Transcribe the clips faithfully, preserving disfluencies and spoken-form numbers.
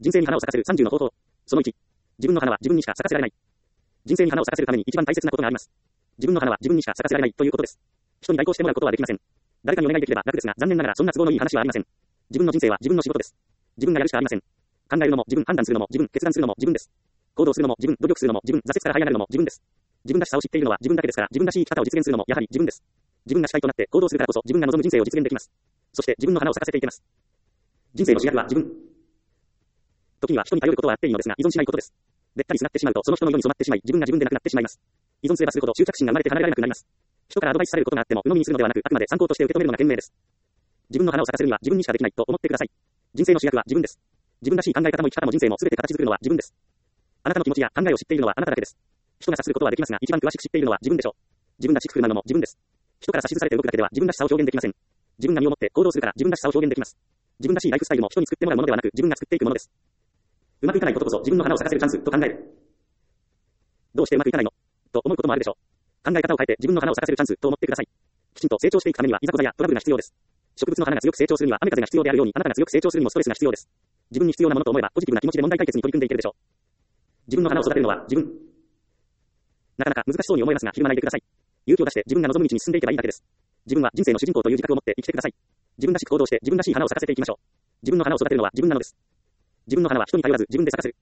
人生に花を咲かせるさんじゅうの方法。そのいち。自分の花は自分にしか咲かせられない。人生に花を咲かせるために一番大切なことがあります。自分の花は自分にしか咲かせられないということです。人に代行してもらうことはできません。誰かにお願いできれば楽ですが、残念ながらそんな都合のいい話はありません。自分の人生は自分の仕事です。自分がやるしかありません。考えるのも自分、判断するのも自分、決断するのも自分です。行動するのも自分、努力するのも自分、挫折から這い上がるのも自分です。自分らしさを知っているのは自分だけですから、自分らしい生き方を実現するのもやはり自分です。自分が主体となって行動するからこそ自分が望む人生を実現できます。そして自分の花を咲かせていけます。人生の主役は自分。時には人に頼ることはあっていいのですが、依存しないことです。べったりすがってしまうとその人の色に染まってしまい、自分が自分でなくなってしまいます。依存すればするほど執着心が生まれて離れられなくなります。人からアドバイスされることがあっても鵜呑みにするのではなく、あくまで参考として受け止めるのが賢明です。自分の花を咲かせるには自分にしかできないと思ってください。人生の主役は自分です。自分らしい考え方も生き方も人生も全て形作るのは自分です。あなたの気持ちや考えを知っているのはあなただけです。人が察することはできますが、一番詳しく知っているのは自分でしょう。自分らしく振る舞うのも自分です。人から指図されて動くだけでは自分らしさを表現できません。自分が身をもって行動するから自分らしさを表現できます。自分らしいライフスタイルも人に作ってもらうものではなく、自分が作っていくものです。うまくいかないことこそ自分の花を咲かせるチャンスと考える。どうしてうまくいかないのと思うこともあるでしょう。考え方を変えて自分の花を咲かせるチャンスと思ってください。きちんと成長していくためにはいざこざやトラブルが必要です。植物の花が強く成長するには雨風が必要であるように、あなたが強く成長するにもストレスが必要です。自分に必要なものと思えばポジティブな気持ちで問題解決に取り組んでいけるでしょう。自分の花を育てるのは自分。なかなか難しそうに思いますが、ひるまないでください。勇気を出して自分が望む道に進んでいけばいいだけです。自分は人生の主人公という自覚を持って生きてください。自分らしく行動して自分らしい花を咲かせていきましょう。自分の花を育てるのは自分なのです。自分の花は人に頼らず自分で咲かせる。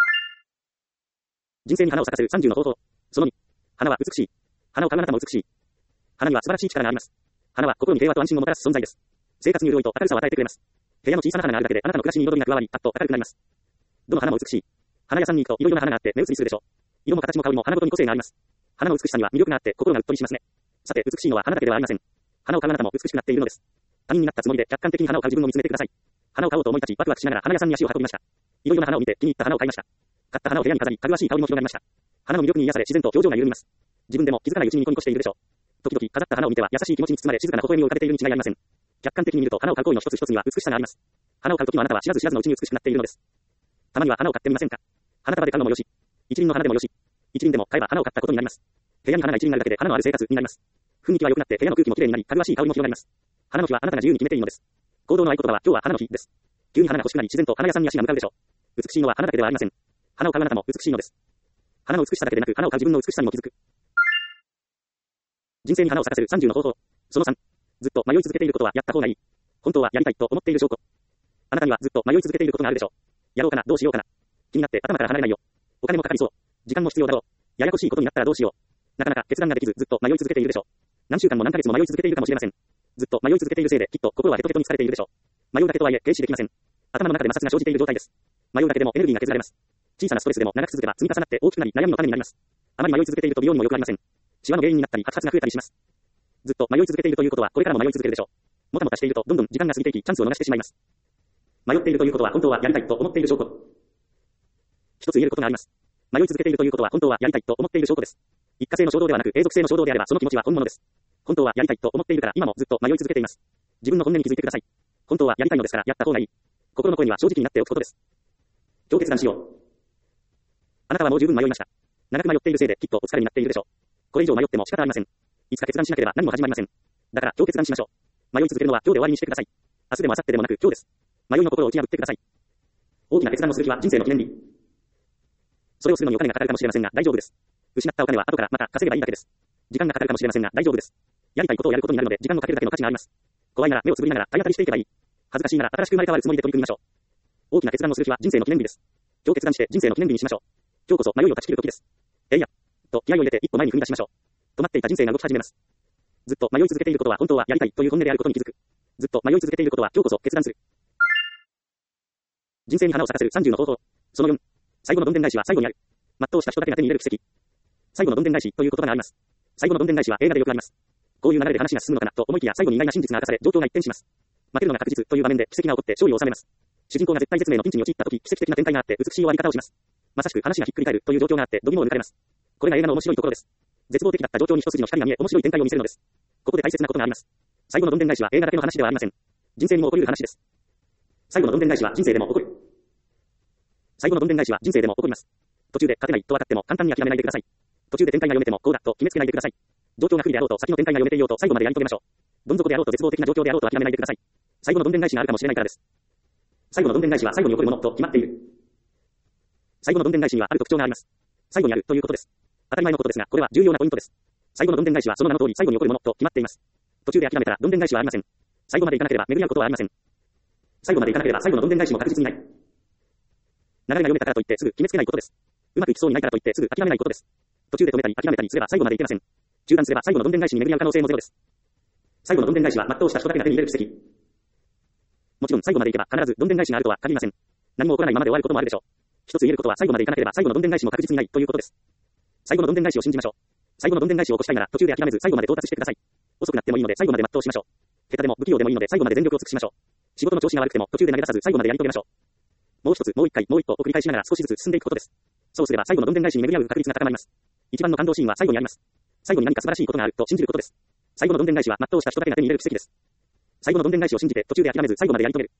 人生に花を咲かせるさんじゅうの方法。そのに。花は美しい。花を嗅ぐあなたも美しい。花には素晴らしい力があります。花は心に平和と安心をもたらす存在です。生活に潤いと明るさを与えてくれます。部屋の小さな花があるだけであなたの暮らしに彩りが加わり、パッと明るくなります。どの花も美しい。花屋さんに行くといろいろな花があって目移りするでしょう。色も形も香りも花ごとに個性があります。花の美しさには魅力があって心がうっとりしますね。さて、美しいのは花だけではありません。花を買うあなたも美しくなっているのです。他人になったつもりで客観的に花を買う自分を見つめてください。花を買おうと思い立ち、ワクワクしながら花屋さんに足を運びました。いろいろな花を見て気に入った花を買いました。買った花を部屋に飾り、かぐわしい香りも広がりました。花の魅力に癒され自然と表情が緩みます。自分でも気づかないうちにニコニコしているでしょう。時々飾った花を見ては優しい気持ちに包まれ静かな微笑みを浮かべているに違いありません。客観的に見ると花を買う行為の一つ一つには美しさがあります。花を買う時のあなたは知らず知らずのうちに美しくなっているのです。たまには花を買ってみませんか。花束で買うのもよし、一輪の花でもよし、一輪でも買えば花を買ったことになります。部屋に花が一輪あるだけで花のある生活になります。雰囲気は良くなって部屋の空気もきれいになり、かぐわしい香りも広がります。花の日はあなたが自由に決めていいのです。行動の合言葉は今日は花の日です。急に花が欲しくなり自然と花屋さんに足が向かうでしょう。美しいのは花だけではありません。花を買うあなたも美しいのです。花の美しさだけでなく花を買う自分の美しさにも気づく。人生に花を咲かせるさんじゅうの方法。そのさん。ずっと迷い続けていることはやった方がいい。本当はやりたいと思っている証拠。あなたにはずっと迷い続けていることがあるでしょう。やろうかな、どうしようかな。気になって頭から離れないよ。お金もかかりそう。時間も必要だろう。ややこしいことになったらどうしよう。なかなか決断ができずずっと迷い続けているでしょう。何週間も何ヶ月も迷い続けているかもしれません。ずっと迷い続けているせいできっと心はヘトヘトに疲れているでしょう。迷うだけとはいえ停止できません。頭の中で摩擦が生じている状態です。迷うだけでもエネルギーが削られます。小さなストレスでも長く続けば積み重なって大きくなり悩みの種になります。あまり迷い続けていると美容にも良くありません。シワの原因になったり白髪が増えたりします。ずっと迷い続けているということはこれからも迷い続けるでしょう。もたもたしているとどんどん時間が過ぎていきチャンスを逃してしまいます。迷っているということは本当はやりたいと思っている証拠。一つ言えることがあります。迷い続けているということは本当はやりたいと思っている証拠です。一過性の衝動ではなく永続性の衝動であればその気持ちは本物です。本当はやりたいと思っているから今もずっと迷い続けています。自分の本音に気づいてください。本当はやりたいのですからやった方がいい。心の声には正直になっておくことです。今日決断しよう。あなたはもう十分迷いました。長く迷っているせいできっとお疲れになっているでしょう。これ以上迷っても仕方ありません。いつか決断しなければ何も始まりません。だから今日決断しましょう。迷い続けるのは今日で終わりにしてください。明日でも明後日でもなく今日です。迷いの心を打ち破ってください。大きな決断をする日は人生の記念日。それをするのにお金がかかるかもしれませんが大丈夫です。失ったお金は後からまた稼げばいいだけです。時間がかかるかもしれませんが大丈夫です。やりたいことをやることになるので時間をかけるだけの価値があります。怖いなら目をつぶりながら体当たりしていけばいい。恥ずかしいなら新しく生まれ変わるつもりで取り組みましょう。大きな決断をする日は人生の記念日です。今日決断して人生の記念日にしましょう。今日こそ迷いを断ち切る時です。えいやと気合を入れて一歩前に踏み出しましょう。止まっていた人生が動き始めます。ずっと迷い続けていることは本当はやりたいという本音であることに気づく。ずっと迷い続けていることは今日こそ決断する。人生に花を咲かせるさんじゅうの方法。そのよん。最後のどんでん返しは最後にある。全うした人だけが手に入れる奇跡。最後のどんでん返しという言葉があります。最後のどんでん返しは映画でよくあります。こういう流れで話が進むのかなと思いきや最後に意外な真実が明かされ状況が一転します。負けるのが確実という場面で奇跡が起こって勝利を収めます。主人公が絶体絶命のピンチに陥った時奇跡的な展開があって美しい終わり方をします。まさしく話がひっくり返るという状況があって度肝を抜かれます。これが映画の面白いところです。絶望的だった状況に一筋の光が見え面白い展開を見せるのです。ここで大切なことがあります。最後のどんでん返しは映画だけの話ではありません。人生にも起こり得る話です。最後のどんでん返しは人生でも起こる。最後のどんでん返しは人生でも起こります。途中で勝てないと分かっても簡単に諦めないでください。途中で展開が読めてもこうだと決めつけないでください。状況が不利であろうと先の展開が読めていようと最後までやり遂げましょう。どん底であろうと絶望的な状況であろうと諦めないでください。最後のどんでん返しがあるかもしれないからです。最後のどんでん返しは最後に起こるものと決まっている。 最後のどんでん返しにはある特徴があります。最後にあるということです。当たり前のことですが、これは重要なポイントです。最後のどんでん返しはその名の通り最後に起こるものと決まっています。途中で諦めたらどんでん返しはありません。最後まで行かなければ巡り合うことはありません。最後まで行かなければ最後のどんでん返しも確実にない。流れが読めたからといってすぐ決めつけないことです。うまくいきそうにないからといってすぐ諦めないことです。途中で止めたり諦めたりすれば最後まで行けません。中断すれば最後のどんでん返しに巡り合う可能性もゼロです。最後のどんでん返しは全うした人だけが手に入れる奇跡。もちろん最後まで行けば必ずどんでん返しがあるとは限りません。何も起こらないままで終わることもあるでしょう。一つ言えることは最後まで行かなければ最後のどんでん返しも確実にないということです。最後のどんでん返しを信じましょう。最後のどんでん返しを起こしたいなら途中で諦めず最後まで到達してください。遅くなってもいいので最後まで全うしましょう。下手でも不器用でもいいので最後まで全力を尽くしましょう。仕事の調子が悪くても途中で投げ出さず最後までやり遂げましょう。もう一つ、もう一回、もう一歩を繰り返しながら少しずつ進んでいくことです。そうすれば最後のどんでん返しに巡り合う確率が高まります。一番の感動シーンは最後にあります。最後に何か素晴らしいことがあると信じることです。最後のどんでん返しは全うした人だけが手に入れる奇跡です。最後のどんでん返しを信じて途中で諦めず最後までやり遂げる。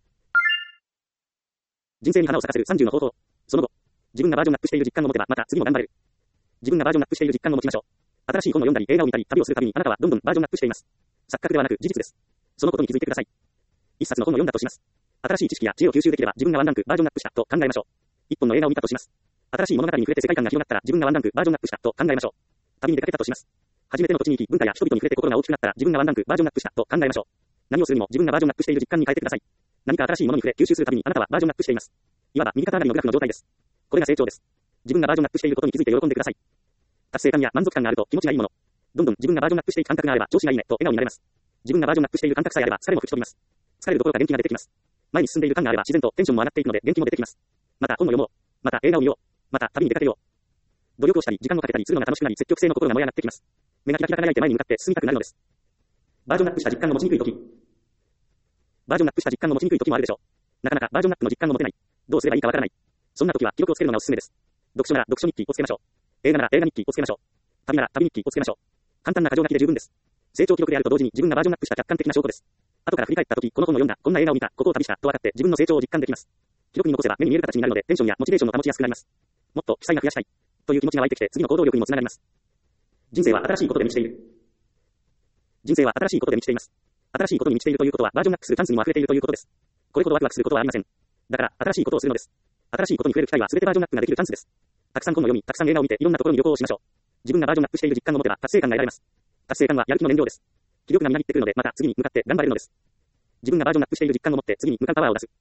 人生に花を咲かせるさんじゅうの方法。その後、自分がバージョンアップしている実感を持てばまた次も頑張れる。自分がバージョンアップしている実感を持ちましょう。新しい本を読んだり映画を見たり旅をするたびにあなたはどんどんバージョンアップしています。錯覚ではなく事実です。そのことに気づいてください。一冊の本を読んだとします。新しい知識や知恵を吸収できれば自分がワンランクバージョンアップしたと考えましょう。一本の映画を見たとします。新しい物語に触れて世界観が広がったら自分がワンランクバージョンアップしたと考えましょう。旅に出かけたとします。初めての土地に行き文化や人々に触れて心が大きくなったら自分がワンランクバージョンアップしたと考えましょう。何をするにも自分がバージョンアップしている実感に変えてください。何か新しいものに触れ吸収するたびにあなたはバージョンアップしています。いわば右肩上がりのグラフの状態です。これが成長です。自分がバージョンアップしていることに気づいて喜んでください。達成感や満足感があると気持ちがいいもの。どんどん自分がバージョンアップしていく感覚があれば調子がいいねと笑顔になれます。自分がバージョンアップしている感覚さえあれば疲れも吹き飛びます。疲れるどころか元気が出てきます。前に進んでいる感があれば自然とテンションも上がっていくので元気も出てきます。また本を読もう。また映画を見よう。また旅に出かけよう。努力をしたり時間をかけたりするのが楽しくなり積極性の心が燃え上がってきます。目がキラキラ輝いて前に向かって進みたくなるのです。バージョンアップした実感を持ちにくいとき。バージョンアップした実感を持ちにくいときもあるでしょう。なかなかバージョンアップの実感を持てない。どうすればいいかわからない。そんな時は記録をつけるのがおすすめです。読書なら読書日記をつけましょう。映画なら映画日記をつけましょう。旅なら旅日記をつけましょう。簡単な箇条書きで十分です。成長記録であると同時に自分がバージョンアップした客観的な証拠です。後から振り返った時、この本を読んだ、こんな映画を見た、ここを旅したと分かって自分の成長を実感できます。記録に残せば目に見える形になるのでテンションやモチベーションを保ちやすくなります。もっと記載が増やしたいという気持ちが湧いてきて次の行動力にもつながります。人生は新しいことで満ちている。人生は新しいことで満ちています。新しいことに満ちているということはバージョンアップするチャンスにも溢れているということです。これほどワクワクすることはありません。だから新しいことをするのです。新しいことに触れる機会は全てバージョンアップができるチャンスです。たくさん本を読み、たくさん映画を見ていろんなところに旅行をしましょう。自分がバージョンアップしている実感を持てば達成感が得られます。達成感はやる気の燃料です。気力がみなぎってくるのでまた次に向かって頑張れるのです。自分がバージョンアップしている実感を持って次に向かうパワーを出す。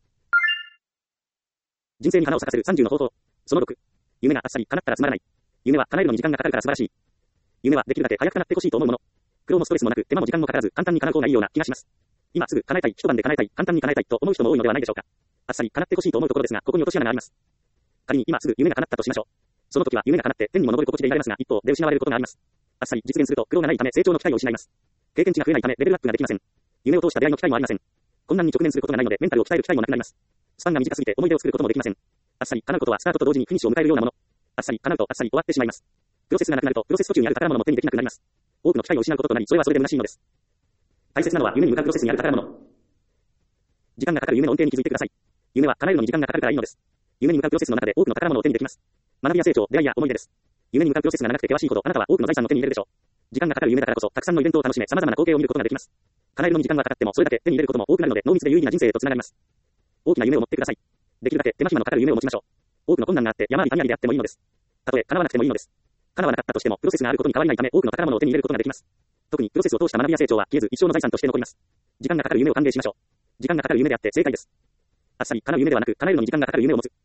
人生に花を咲かせるさんじゅうの方法。そのろく。夢があっさり叶ったらつまらない。夢は叶えるのに時間がかかるから素晴らしい。夢はできるだけ早く叶ってほしいと思うもの。苦労もストレスもなく手間も時間もかからず簡単に叶う方がいいような気がします。今すぐ叶えたい、一晩で叶えたい、簡単に叶えたいと思う人も多いのではないでしょうか。あっさり叶ってほしいと思うところですが、ここに落とし穴があります。仮に今すぐ夢が叶ったとしましょう。その時は夢が叶って天にも昇る心地でいられますが、一方で失われることがあります。あっさり実現すると苦労がないため成長の機会を失います。経験値が増えないためレベルアップができません。夢を通した出会いの機会もありません。困難に直面することがないのでメンタルを鍛える機会もなくなります。スパンが短すぎて思い出を作ることもできません。あっさり叶うことはスタートと同時にフィニッシュを迎えるようなもの。あっさり叶うとあっさり終わってしまいます。プロセスがなくなるとプロセス途中にある宝物も手にできなくなります。多くの機会を失うこととなり、それはそれで虚しいのです。大切なのは夢に向かうプロセスにある宝物。時間がかかる夢の恩恵に気づいてください。夢は叶えるのに時間がかかるからいいのです。夢に向かうプロセスの中で多くの宝物を手にできます。学びや成長、出会いや思い出です。夢に向かうプロセスが長くて険しいほどあなたは多くの財産の手に入れるでしょう。時間がかかる夢だからこそたくさんのイベントを楽しめ様々な光景を見ることができます。叶えるのに時間がかかってもそれだけ手に入れることも多くなるので濃密で有意義な人生へとつながります。大きな夢を持ってください。できるだけ手間暇のかかる夢を持ちましょう。多くの困難があって山あり谷ありであってもいいのです。たとえ叶わなくてもいいのです。叶わなかったとしてもプロセスがあることに変わりないため多くの宝物を手に入れることができます。特にプロセスを通した学びや成長は消えず一生の財産として残ります。時間がかかる夢を歓迎しましょう。時間がかかる夢であって正解です。あっさり叶う夢ではなく叶えるのに時間がかかる夢を持つ。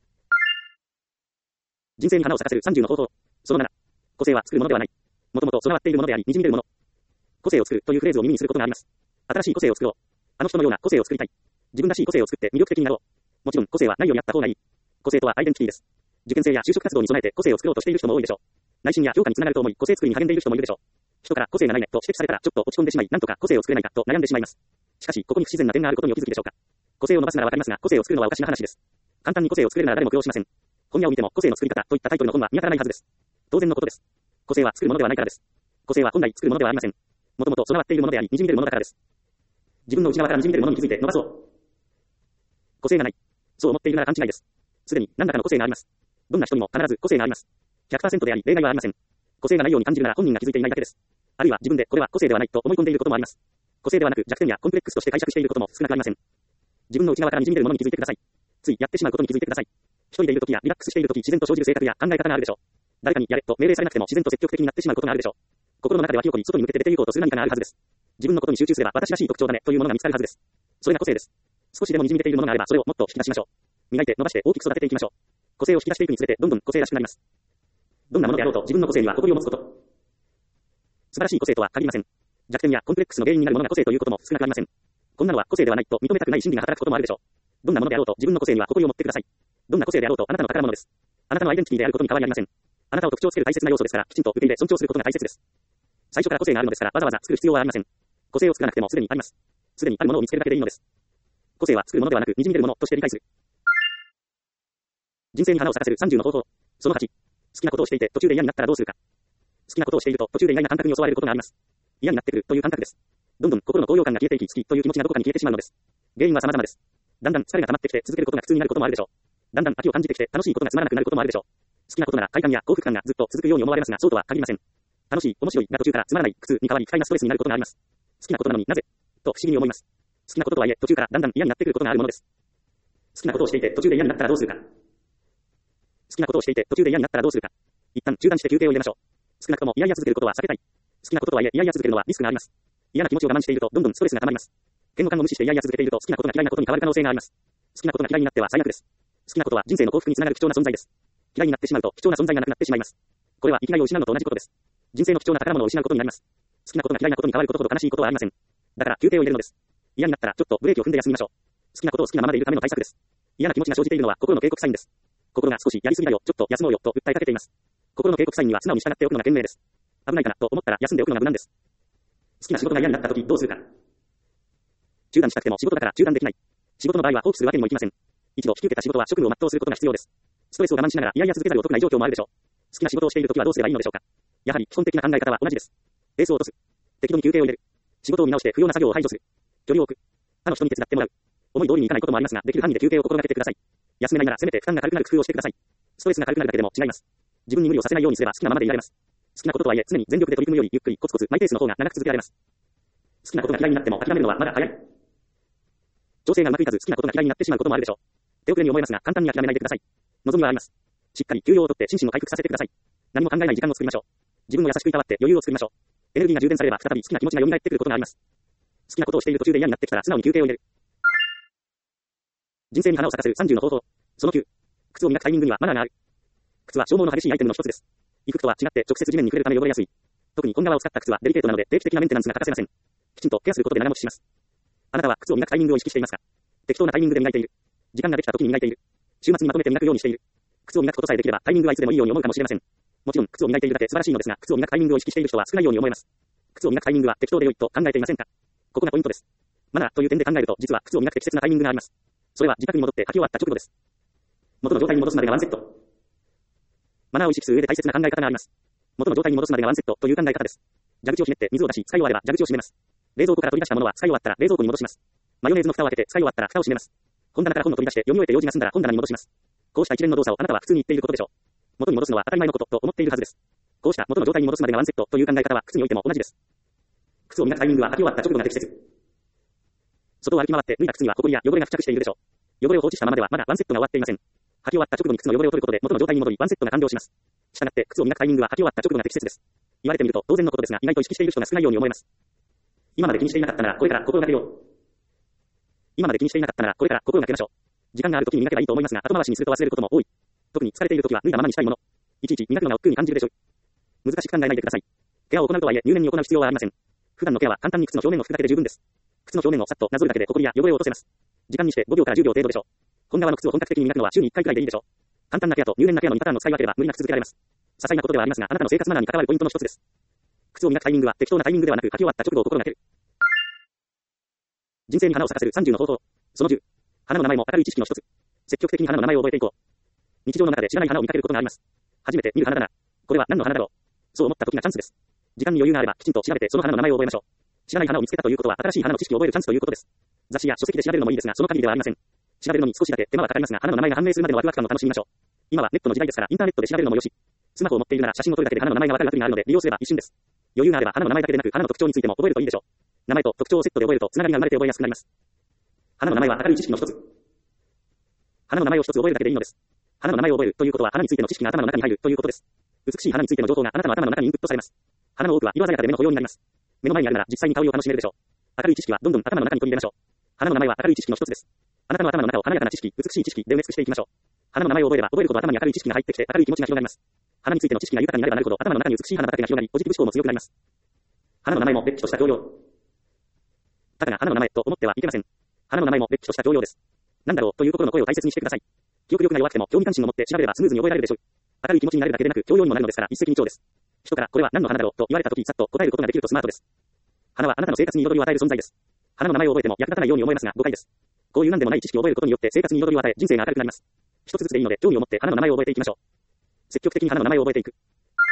人生に花を咲かせるさんじゅうの方法。そのなな。個性は作るものではない。もともと備わっているものであり、滲み出るもの。個性を作るというフレーズを耳にすることがあります。新しい個性を作ろう。あの人のような個性を作りたい。自分らしい個性を作って魅力的になろう。もちろん個性はないようにあった方がいい。個性とはアイデンティティです。受験生や就職活動に備えて個性を作ろうとしている人も多いでしょう。内心や評価につながると思い個性作りに励んでいる人もいるでしょう。人から個性がないねと指摘されたらちょっと落ち込んでしまい、なんとか個性を作れないかと悩んでしまいます。しかしここに不自然な点があることにお気づきでしょうか。個性を伸ばすならわかりますが、個性を作るのはおかしな話です。簡単に個性を作れるなら誰も苦労しません。本屋を見ても個性の作り方といったタイトルの本は見当たらないはずです。当然のことです。個性は作るものではないからです。個性は本来作るものではありません。もともと備わっているものであり、滲み出るものだからです。自分の内側から滲み出るものに気づいて伸ばそう。個性がない。そう思っているなら勘違いです。すでに何らかの個性があります。どんな人にも必ず個性があります。ひゃくパーセント であり、例外はありません。個性がないように感じるなら本人が気づいていないだけです。あるいは自分でこれは個性ではないと思い込んでいることもあります。個性ではなく弱点やコンプレックスとして解釈していることも少なくありません。自分の内側から滲み出るものに気づいてください。ついやってしまうことに気づいてください。 一人でいるときやリラックスしているとき自然と生じる性格や考え方があるでしょう。誰かにやれと命令されなくても自然と積極的になってしまうことがあるでしょう。心の中で湧き起こり外に向けて出て行こうとする何かがあるはずです。自分のことに集中すれば私らしい特徴だねというものが見つかるはずです。それが個性です。少しでも滲み出ているものがあればそれをもっと引き出しましょう。磨いて伸ばして大きく育てていきましょう。個性を引き出していくにつれてどんどん個性らしくなります。どんなものであろうと自分の個性には誇りを持つこと。素晴らしい個性とは限りません。弱点やコンプレックスの原因になるものが個性ということも少なくありません。こんなのは個性ではないと認めたくない心理が働くこともあるでしょう。どんなものであろうと自分の個性には誇りを持ってください。どんな個性であろうとあなたの宝物です。あなたのアイデンティティであることに変わりありません。あなたを特徴づける大切な要素ですからきちんと受け入れ尊重することが大切です。最初から個性があるのですからわざわざ作る必要はありません。個性を作らなくてもすでにあります。すでにあるものを見つけるだけでいいのです。個性は作るものではなく滲み出るものとして理解する。人生に花を咲かせるさんじゅうの方法。そのはち。好きなことをしていて途中で嫌になったらどうするか。好きなことをしていると途中で嫌な感覚に襲われることがあります。嫌になってくるという感覚です。どんどん心の高揚感が消えていき好きという気持ちがどこかに消えてしまうのです。原因は様々です。だんだん疲れが溜まってきて続けることが苦痛になることもあるでしょう。だんだん飽きを感じてきて楽しいことがつまらなくなることもあるでしょう。好きなことなら快感や幸福感がずっと続くように思われますがそうとは限りません。楽しい、面白いが途中からつまらない、苦痛に変わり不快なストレスになることがあります。好きなことなのになぜと不思議に思います。好きなこととはいえ途中からだんだん嫌になってくることがあるものです。好きなことをしていて途中で嫌になったらどうするか。好きなことをしていて途中で嫌になったらどうするか。一旦中断して休憩を入れましょう。少なくとも嫌々続けることは避けたい。好きなこととはいえ嫌々続けるのはリスクがあります。嫌な気持ちを我慢しているとどんどんストレスが溜まります。嫌悪感を無視して嫌々続けていると好きなことが嫌いなことに変わる可能性があります。好きなことが嫌いになっては最悪です。好きなことは人生の幸福につながる貴重な存在です。嫌いになってしまうと貴重な存在がなくなってしまいます。これは生きがいを失うのと同じことです。人生の貴重な宝物を失うことになります。好きなことが嫌いなことに変わることほど悲しいことはありません。だから休憩を入れるのです。嫌になったらちょっとブレーキを踏んで休みましょう。好きなことを好きなままでいるための対策です。嫌な気持ちが生じているのは心の警告サインです。心が少しやりすぎだよ、ちょっと休もうよと訴えかけています。心の警告サインには素直に従っておくのが賢明です。危ないかなと思ったら休んでおくのが無難です。好きな仕事が嫌になった時どうするか。中断したくても仕事だから中断できない。仕事の場合は放棄するわけにもいきません。一度引き受けた仕事は職務を全うすることが必要です。ストレスを我慢しながら嫌々続けざるを得ない状況もあるでしょう。好きな仕事をしている時はどうすればいいのでしょうか。やはり基本的な考え方は同じです。ペースを落とす。適度に休憩を入れる。仕事を見直して不要な作業を排除する。距離を置く。他の人に手伝ってもらう。思い通りにいかないこともありますが、できる範囲で休憩を心がけてください。休めないならせめて負担が軽くなる工夫をしてください。ストレスが軽くなるだけでも違います。自分に無理をさせないようにすれば好きなままでいられます。好きなこととはいえ常に全力で取り組むよりゆっくりコツコツマイペースの方が長く続けられます。好きなことが嫌いになっても諦めるのはまだ早い。調整がうまくいかず好きなことが嫌いになってしまうこともあるでしょう。手遅れに思いますが簡単に諦めないでください。望みはあります。しっかり休養をとって心身を回復させてください。何も考えない時間を作りましょう。自分を優しくいたわって余裕を作りましょう。エネルギーが充電されれば再び好きな気持ちが蘇ってくることがあります。好きなことをしている途中で嫌になってきたら素直に休憩を入れる。人生に花を咲かせるさんじゅうの方法。そのきゅう。靴を磨くタイミングにはマナーがある。靴は消耗の激しいアイテムの一つです。衣服とは違って直接地面に触れるため汚れやすい。特に紺革を使った靴はデリケートなので定期的なメンテナンスが欠かせません。きちんとケアすることで長持ちします。あなたは靴を磨くタイミングを意識していますか。適当なタイミングで磨いている。時間ができた時に磨いている。週末にまとめて磨くようにしている。靴を磨くことさえできればタイミングはいつでもいいように思うかもしれません。もちろん靴を磨いているだけ素晴らしいのですが、靴を磨くタイミングを意識している人は少ないように思えます。靴を磨くタイミングは適当で良いと考えていませんか。ここがポイントです。マナーという点で考えると実は靴を磨く適切なタイミングがあります。それは自宅に戻って履き終わった直後です。元の状態に戻すまでがワンセット。マナーを意識する上で大切な考え方があります。元の状態に戻すまでがワンセットという考え方です。蛇口をひねって水を出し使い終われば蛇口を閉めます。冷蔵庫から取り出したものは使い終わったら冷蔵庫に戻します。マヨネーズの蓋を開けて使い終わったら蓋を閉めます。本棚から本を取り出して読み終えて用事が済んだら本棚に戻します。こうした一連の動作をあなたは普通に言っていることでしょう。元に戻すのは当たり前のことと思っているはずです。こうした元の状態に戻すまでがワンセットという考え方は靴においても同じです。靴を磨くタイミングは履き終わった直後が適切。外を歩き回って脱いだ靴には埃や汚れが付着しているでしょう。汚れを放置したままではまだワンセットが終わっていません。履き終わった直後に靴の汚れを取ることで元の状態に戻りワンセットが完了します。したがって靴を磨くタイミングは履き終わった直後が適切です。言われてみると当然のことですが意外と意識している人が少ないように思えます。今まで気にしていなかったならこれから心がけよう。今まで気にしていなかったならこれから心がけましょう。時間があるときに磨けばいいと思いますが後回しにすると忘れることも多い。特に疲れているときは脱いだままにしたいもの。いちいち磨くのが億劫に感じるでしょう。難しく考えないでください。ケアを行うとはいえ入念に行う必要はありません。普段のケアは簡単に靴の表面を拭くだけで十分です。靴の表面をさっとなぞるだけで埃や汚れを落とせます。時間にしてごびょうからじゅうびょう程度でしょう。本革の靴を本格的に磨くのは週にいっかいくらいでいいでしょう。簡単なケアと入念なケアのにパターンの使い分ければ無理なく続けられます。些細なことではありますがあなたの生活マナーに関わるポイントの一つです。靴を磨くタイミングは適当なタイミングではなく履き終わった直後を心がける。人生に花を咲かせるさんじゅうの方法。そのじゅう。花の名前も明るい知識の一つ。積極的に花の名前を覚えていこう。日常の中で知らない花を見かけることがあります。初めて見る花だな。これは何の花だろう。そう思った時がチャンスです。時間に余裕があればきちんと調べてその花の名前を覚えましょう。知らない花を見つけたということは新しい花の知識を覚えるチャンスということです。雑誌や書籍で調べるのもいいですがその限りではありません。調べるのに少しだけ手間はかかりますが花の名前が判明するまでのワクワク感を楽しみましょう。今はネットの時代ですからインターネットで調べるのもよし。スマホを持っているなら写真を撮るだけで花の名前がわかるアプリがあるので利用すれば一瞬です。余裕があれば花の名前だけでなく花の特徴についても覚えるといいでしょう。名前と特徴をセットで覚えるとつながりが生まれて覚えやすくなります。花の名前は明るい知識の一つ。花の名前を一つ覚えるだけでいいのです。 花の名前を覚えるということは花についての知識が頭の中に入るということです。美しい花についての情報があなたの頭の中にインプットされます。花の多くは色鮮やかで目の保養になります。目の前にあるなら実際に香りを楽しめるでしょう。明るい知識はどんどん頭の中に取り入れましょう。花の名前は明るい知識の一つです。あなたの頭の中を華やかな知識、美しい知識で埋め尽くしていきましょう。花の名前を覚えれば覚えるほど頭に明るい知識が入ってきて明るい気持ちが広がります。花についての知識が豊かになればなるほど頭の中に美しい花畑が広がり、ポジティブ思考も強くなります。花の名前もれっきとした教養。たかが花の名前と思ってはいけません。花の名前もれっきとした教養です。なんだろうという心の声を大切にしてください。記憶力が弱くても興味関心を持って調べればスムーズに覚えられるでしょう。明るい気持ちになれるだけでなく教養にもなるのですから一石二鳥です。人からこれは何の花だろうと言われたときさっと答えることができるとスマートです。花はあなたの生活に彩りを与える存在です。花の名前を覚えても役立たないように思えますが誤解です。こういう何でもない知識を覚えることによって生活に彩りを与え人生が明るくなります。一つずつでいいので興味を持って花の名前を覚えていきましょう。積極的に花の名前を覚えていく。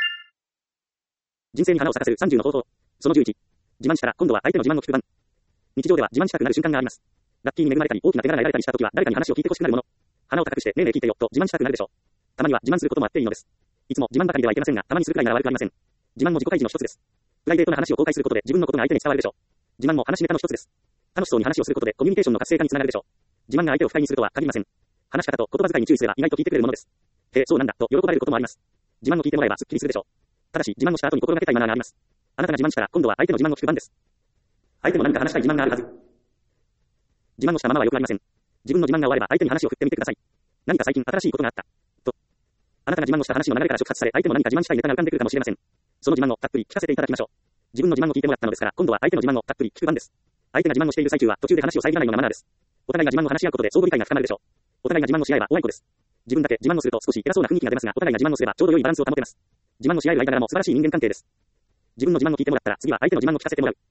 人生に花を咲かせるさんじゅうの方法。そのじゅういち。自慢したら今度は相手の自慢を聞く番。日常では自慢したくなる瞬間があります。ラッキーに恵まれたり大きな手柄が得られたりしたときは誰かに話を聞いてほしくなるもの。花を高くしてねえねえ聞いてよと自慢したくなるでしょう。たまには自慢することもあっていいのです。いつも自慢ばかりではいけませんがたまにするくらいなら悪くありません。自慢も自己開示の一つです。プライベートな話を公開することで自分のことが相手に伝わるでしょう。自慢も話しネタの一つです。楽しそうに話をすることでコミュニケーションの活性化につながるでしょう。自慢が相手を不快にするとは限りません。話し方と言葉遣いに注意すれば意外と聞いてくれるものです。へえ、そうなんだと喜ばれることもあります。自慢を聞いてもらえばスッキリするでしょう。ただし自慢をした後に心がけたいマナーがあります。あなたが自慢したら今度は相手の自慢を聞く番です。相手も何か話したい自慢があるはず。自慢をしたままは良くありません。自分の自慢が終われば相手に話を振ってみてください。何か最近新しいことがあった。と。あなたが自慢をした話の流れから触発され相手も何か自慢したいネタが浮かんでくるかもしれません。その自慢をたっぷり聞かせていただきましょう。自分の自慢を聞いてもらったのですから今度は相手の自慢をたっぷり聞く番です。相手が自慢をしている最中は途中で話を遮らないようなマナーです。お互いが自慢を話し合うことで相互理解が深まるでしょう。お互いが自慢をし合えばおあいこです。自分だけ自慢をすると少し偉そうな雰囲気が出ますがお互いが自慢をすればちょうど良いバランスを保てます。自慢をし合える間柄も素晴らしい人間関係です。自分の自慢を聞いてもらったら次は相手の自慢を聞かせてもらう。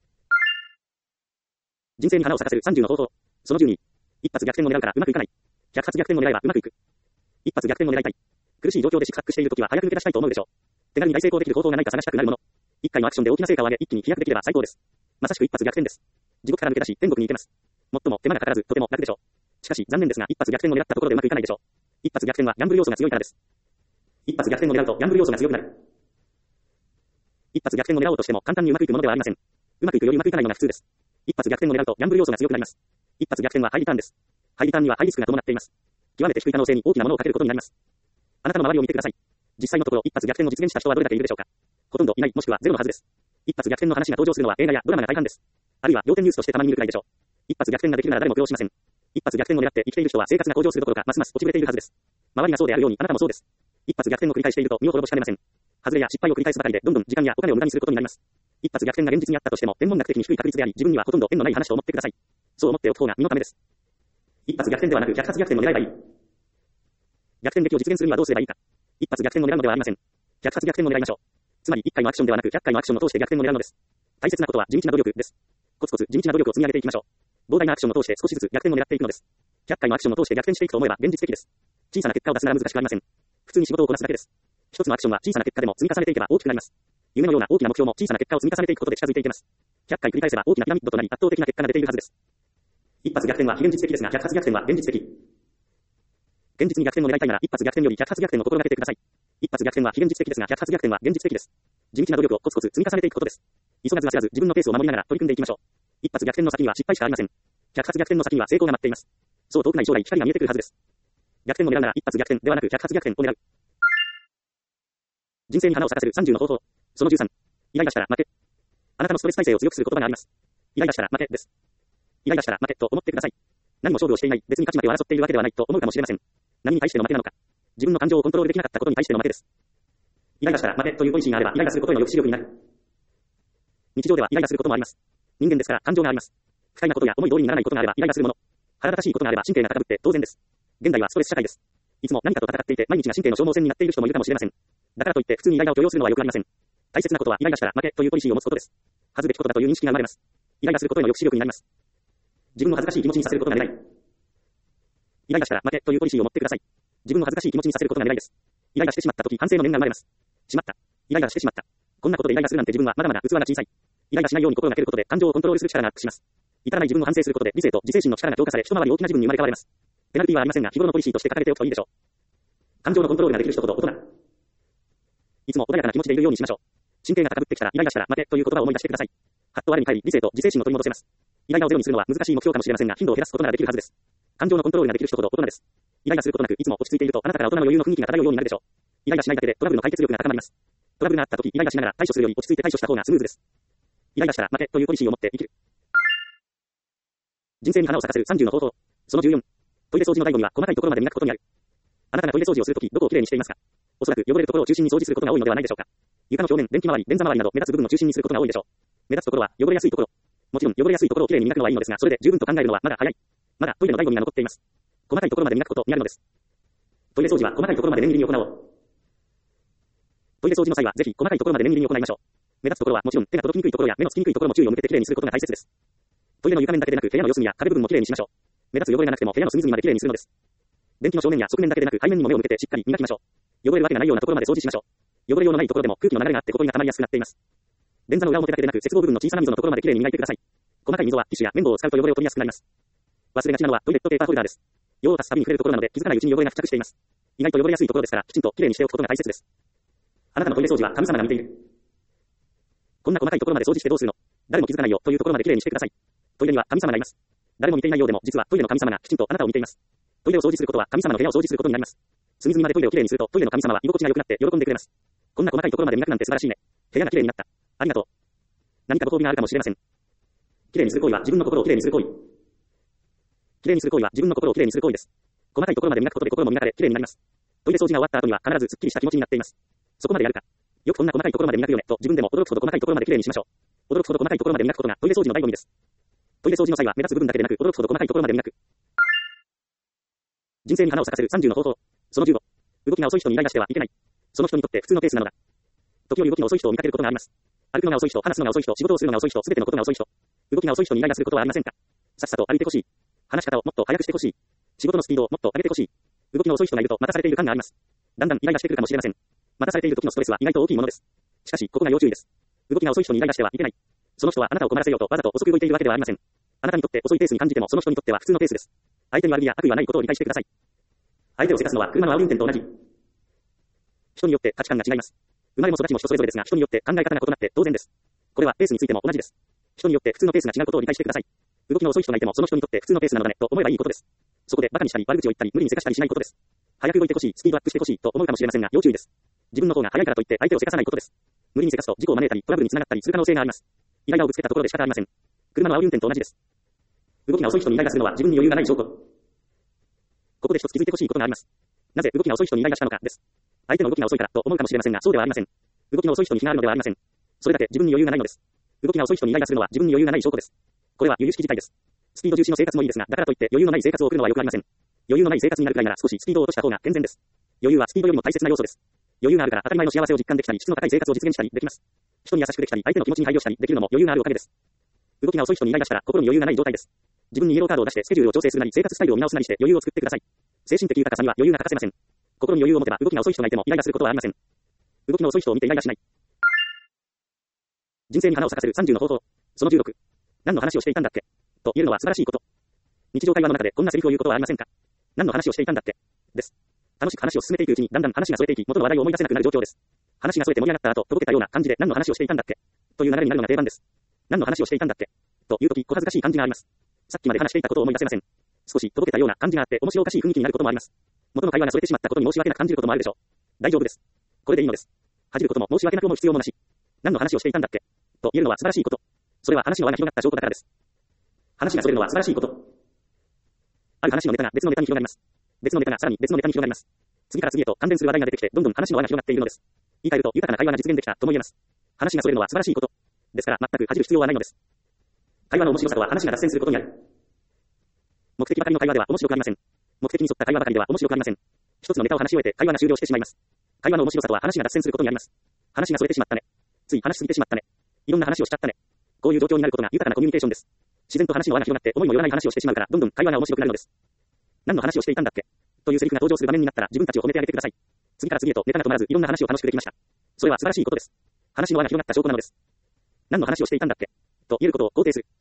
人生に花を咲かせるさんじゅうの方法。そのじゅうに。一発逆転を狙うからうまくいかない。百発逆転を狙えばうまくいく。一発逆転を狙いたい。苦しい状況で四苦八苦しているときは早く抜け出したいと思うでしょう。手軽に大成功できる方法がないか探したくなるもの。一回のアクションで大きな成果を上げ一気に飛躍できれば最高です。まさしく一発逆転です。地獄から抜け出し天国に行けます。もっとも手間がかからずとても楽でしょう。しかし残念ですが一発逆転を狙ったところでうまくいかないでしょう。一発逆転はギャンブル要素が強いからです。一発逆転を狙うとギャンブル要素が強くなる。一発逆転を狙おうとしても簡単にうまくいくものではありません。うまくいくよりうまくいかないのが普通です。一発逆転を狙うとギャンブル要素が強くなります。一発逆転はハイリターンです。ハイリターンにはハイリスクが伴っています。極めて低い可能性に大きなものをかけることになります。あなたの周りを見てください。実際のところ一発逆転を実現した人はどれだけいるでしょうか。ほとんどいないもしくはゼロのはずです。一発逆転の話が登場するのは映画やドラマが大半です。あるいは仰天ニュースとしてたまに見るくらいでしょう。一発逆転ができるなら誰も苦労しません。一発逆転を狙って生きている人は生活が向上するどころかますます落ちぶれているはずです。周りがそうであるようにあなたもそうです。一発逆転を繰り返していると身を滅ぼしかねません。外れや失敗を繰り返すばかりでどんどん時間やお金を無駄にすることになります。一発逆転が現実にあったとしても天文学的に低い確率であり自分にはほとんど縁のない話と思ってください。そう思っておく方が身のためです。一発逆転ではなく百発逆転を狙えばいい。逆転劇を実現するにはどうすればいいか。一発逆転を狙うのではありません。百発逆転を狙いましょう。つまり一回のアクションではなく百回のアクションを通して逆転を狙うのです。大切なことは地道な努力です。コツコツ地道な努力を積み上げていきましょう。膨大なアクションを通して少しずつ逆転を狙っていくのです。百回のアクションを通して逆転していくと思えば現実的です。小さな結果を出すなら難しくありません。普通に仕事をこなすだけです。一つのアクションは小さな結果でも積み重ねていけば大きくなります。夢のような大きな目標も小さな結果を積み重ねていくことで近づいていけます。百回繰り返せば大きなピラミッドとなり圧倒的な結果が出ているはずです。一発逆転は非現実的ですが百発逆転は現実的。現実に逆転を狙いたいなら一発逆転より百発逆転を心がけてください。一発逆転は非現実的ですが百発逆転は現実的です。地道な努力をコツコツ積み重ねていくことです。急がず焦らず自分のペースを守りながら取り組んでいきましょう。一発逆転の先には失敗しかありません。百発逆転の先には成功が待っています。そう遠くない将来光が見えてくるはずです。逆転を狙うなら一発逆転ではなく百発逆転を狙う。人生に花を咲かせるさんじゅうの方法。そのじゅうさん。イライラしたら負け。あなたのストレス耐性を強くする言葉があります。イライラしたら負けです。イライラしたら負けと思ってください。何も勝負をしていない、別に勝ち負けを争っているわけではないと思うかもしれません。何に対しての負けなのか。自分の感情をコントロールできなかったことに対しての負けです。イライラしたら負けというポリシーがあればイライラすることへの抑止力になる。日常ではイライラすることもあります。人間ですから感情があります。不快なことや思い通りにならないことがあればイライラするもの。腹立たしいことがあれば神経が高ぶって当然です。現代はストレス社会です。いつも何かと戦っていて毎日が神経の消耗戦になっている人もいるかもしれません。だからといって普通にイライラを許容するのは良くありません。大切なことはイライラしたら負けというポリシーを持つことです。恥ずべきことだという認識が生まれます。イライラすることへの抑止力になります。自分の恥ずかしい気持ちにさせることが狙い。イライラしたら負けというポリシーを持ってください。自分の恥ずかしい気持ちにさせることが狙いです。イライラしてしまったとき反省の念が生まれます。しまった。イライラしてしまった。こんなことでイライラするなんて自分はまだまだ器が小さい。イライラしないように心がけることで感情をコントロールする力がアップします。至らない自分を反省することで理性と自制心の力が強化され一回り大きな自分に生まれ変われます。ペナルティはありませんが日頃のポリシーとして掲げておくといいでしょう。感情のコントロールができる人ほど大人。いつも穏やかな気持ちでいるようにしましょう。神経が高ぶってきたらイライラしたら負けという言葉を思い出してください。はっと我に返り理性と自制心を取り戻せます。イライラをゼロにするのは難しい目標かもしれませんが頻度を減らすことならできるはずです。感情のコントロールができる人ほど大人です。 イライラすることなくいつも落ち着いていると、あなたから大人の余裕の雰囲気が漂うようになるでしょう。イライラしないだけでトラブルの解決力が高まります。トラブルがあった時、イライラしながら対処するより落ち着いて対処した方がスムーズです。イライラしたら負けというポリシーを持って生きる。人生に花を咲かせるさんじゅうの方法。そのじゅうよん。トイレ掃除の醍醐味は細かいところまで磨くことにある。あなたがトイレ掃除をするとき、どこをきれいにしていますか？おそらく汚れるところを中心に掃除することが多いのではないでしょうか。床の表面、電気周り、便座周りなど目立つ部分の中心にすることが多いでしょう。目立つところは汚れやすいところ。もちろん汚れやすいところをきれいに磨くのはいいのですが、それで十分と考えるのはまだ早い。まだトイレの醍醐味が残っています。細かいところまで磨くことになるのです。トイレ掃除は細かいところまで念入りに行おう。トイレ掃除の際はぜひ細かいところまで念入りに行いましょう。目立つところはもちろん手が届きにくいところや目のつきにくいところも注意を向けてきれいにすることが大切です。トイレの床面だけでなく部屋の四隅や壁部分もきれいにしましょう。目立つ汚れがなくても部屋の隅々まできれいにするのです。電気の正面や側面だけでなく背面にも目を向けてしっかり磨きましょう。汚れるわけがないようなところまで掃除しましょう。汚れ用のないところでも空気の流れがあって埃が溜まりやすくなっています。便座の裏表だけでなく接合部分の小さな溝のところまできれいに磨いてください。細かい溝はティッシュや綿棒を使うと汚れを取りやすくなります。忘れがちなのはトイレットペーパーホルダーです。用を足すたびに触れるところなので気づかないうちに汚れが付着しています。意外と汚れやすいところですからきちんときれいにしておくことが大切です。あなたのトイレ掃除は神様が見ている。こんな細かいところまで掃除してどうするの？誰も気づかないよというところまできれいにしてください。トイレには神様がいます。誰も見ていないようでも実はトイレの神様がきちんとあなたを見ています。トイレを掃除することは神様の部屋を掃除することになります。隅々までトイレをきれいにするとトイレの神様は居心地が良くなって喜んでくれます。こんな細かいところまで磨くなんて素晴らしいね。部屋がきれいになった。ありがとう。何かご褒美があるかもしれません。きれいにする行為は自分の心をきれいにする行為。きれいにする行為は自分の心をきれいにする行為です。細かいところまで磨くことで心も磨かれきれいになります。トイレ掃除が終わった後には必ずすっきりした気持ちになっています。そこまでやるか。よくそんな細かいところまで磨くよねと自分でも驚くほど細かいところまできれいにしましょう。驚くほど細かいところまで磨くことがトイレ掃除の醍醐味です。トイレ掃除の際は目立つ部分だけでなく驚くほど細かいところまで磨く。人生に花を咲かせるさんじゅうの方法。そのじゅうご。動きが遅い人にイライラしてはいけない。その人にとって普通のペースなのだ。時折動きが遅い人を見かけることがあります。歩くのが遅い人、話すのが遅い人、仕事をするのが遅い人、すべてのことが遅い人。動きが遅い人にイライラすることはありませんか？さっさと歩いてほしい。話し方をもっと速くしてほしい。仕事のスピードをもっと上げてほしい。動きの遅い人がいると待たされている感があります。だんだんイライラしてくるかもしれません。待たされている時のストレスは意外と大きいものです。しかし、ここが要注意です。動きが遅い人にイライラしてはいけない。その人はあなたを困らせようとわざと遅く動いているわけではありません。あなたにとって遅いペースに感じてもその人にとっては普通のペースです。相手に悪気や悪意はないことを理解してください。相手をせかすのは車の煽り運転と同じ。人によって価値観が違います。生まれも育ちも人それぞれですが人によって考え方が異なって当然です。これはペースについても同じです。人によって普通のペースが違うことを理解してください。動きの遅い人がいてもその人にとって普通のペースなのだねと思えばいいことです。そこで馬鹿にしたり悪口を言ったり無理にせかしたりしないことです。早く動いてほしい、スピードアップしてほしいと思うかもしれませんが要注意です。自分の方が早いからといって相手をせかさないことです。無理にせかすと事故を招いたりトラブルにつながったりする可能性があります。イライラをぶつけたところで仕方ありません。車の煽り運転と同じです。動きが遅い人にイライラするのは自分に余裕がない証拠。ここで一つ気づいてほしいことがあります。なぜ動きが遅い人にイライラしたのかです。相手の動きが遅いからと思うかもしれませんがそうではありません。動きの遅い人に非があるのではありません。それだけ自分に余裕がないのです。動きが遅い人にイライラするのは自分に余裕がない証拠です。これは由々しき事態です。スピード重視の生活もいいですが、だからといって余裕のない生活を送るのは良くありません。余裕のない生活になるくらいなら少しスピードを落とした方が健全です。余裕はスピードよりも大切な要素です。余裕があるから当たり前の幸せを実感できたり、質の高い生活を実現したりできます。人に優しくできたり、相手の気持ちに配慮したりできるのも余裕があるおかげです。動きが遅い人にイライラしたら心に余裕がない状態です。自分にイエローカードを出してスケジュールを調整するなり、生活スタイルを見直すなりして余裕を作ってください。精神的豊かさには余裕が欠かせません。心に余裕を持てば動きが遅い人がいてもイライラすることはありません。動きの遅い人を見てイライラしない。人生に花を咲かせるさんじゅうの方法。そのじゅうろく。何の話をしていたんだっけと言えるのは素晴らしいこと。日常会話の中でこんなセリフを言うことはありませんか？何の話をしていたんだっけです。楽しく話を進めていくうちにだんだん話が添えていき元の話題を思い出せなくなる状況です。話が添えて盛り上がった後、とぼけたような感じで何の話をしていたんだっけという流れになるのが定番です。何の話をしていたんだっけというとき小恥ずかしい感じがあります。さっきまで話していたことを思い出せません。少しとぼけたような感じがあって面白おかしい雰囲気になることもあります。元の会話が添えてしまったことに申し訳なく感じることもあるでしょう。大丈夫です。これでいいのです。恥じることも申し訳なく思う必要もなし。何の話をしていたんだっけと言えるのは素晴らしいこと。それは話の輪が広がった証拠だからです。話がそれるのは素晴らしいこと。ある話のネタが別のネタに広がります。別のネタがさらに別のネタに広がります。次から次へと関連する話題が出てきてどんどん話の輪が広がっているのです。言い換えると豊かな会話が実現できたとも言えます。話がそれるのは素晴らしいこと。ですから全く恥じる必要はないのです。会話の面白さとは話が脱線することにある。目的ばかりの会話では面白くありません。目的に沿った会話ばかりでは面白くありません。一つのネタを話し終えて会話が終了してしまいます。会話の面白さとは話が脱線することにあります。話がそれてしまったね。つい話しすぎてしまったね。いろんな話をしちゃったね。こういう状況になることが豊かなコミュニケーションです。自然と話の輪が広がって思いもよらない話をしてしまうからどんどん会話が面白くなるのです。何の話をしていたんだっけというセリフが登場する場面になったら自分たちを褒めてあげてください。次から次へとネタが止まらずいろんな話を楽しくできました。それは素晴らしいことです。話の輪が広がった証拠なのです。何の話をしていたんだっけと言えることを肯定する。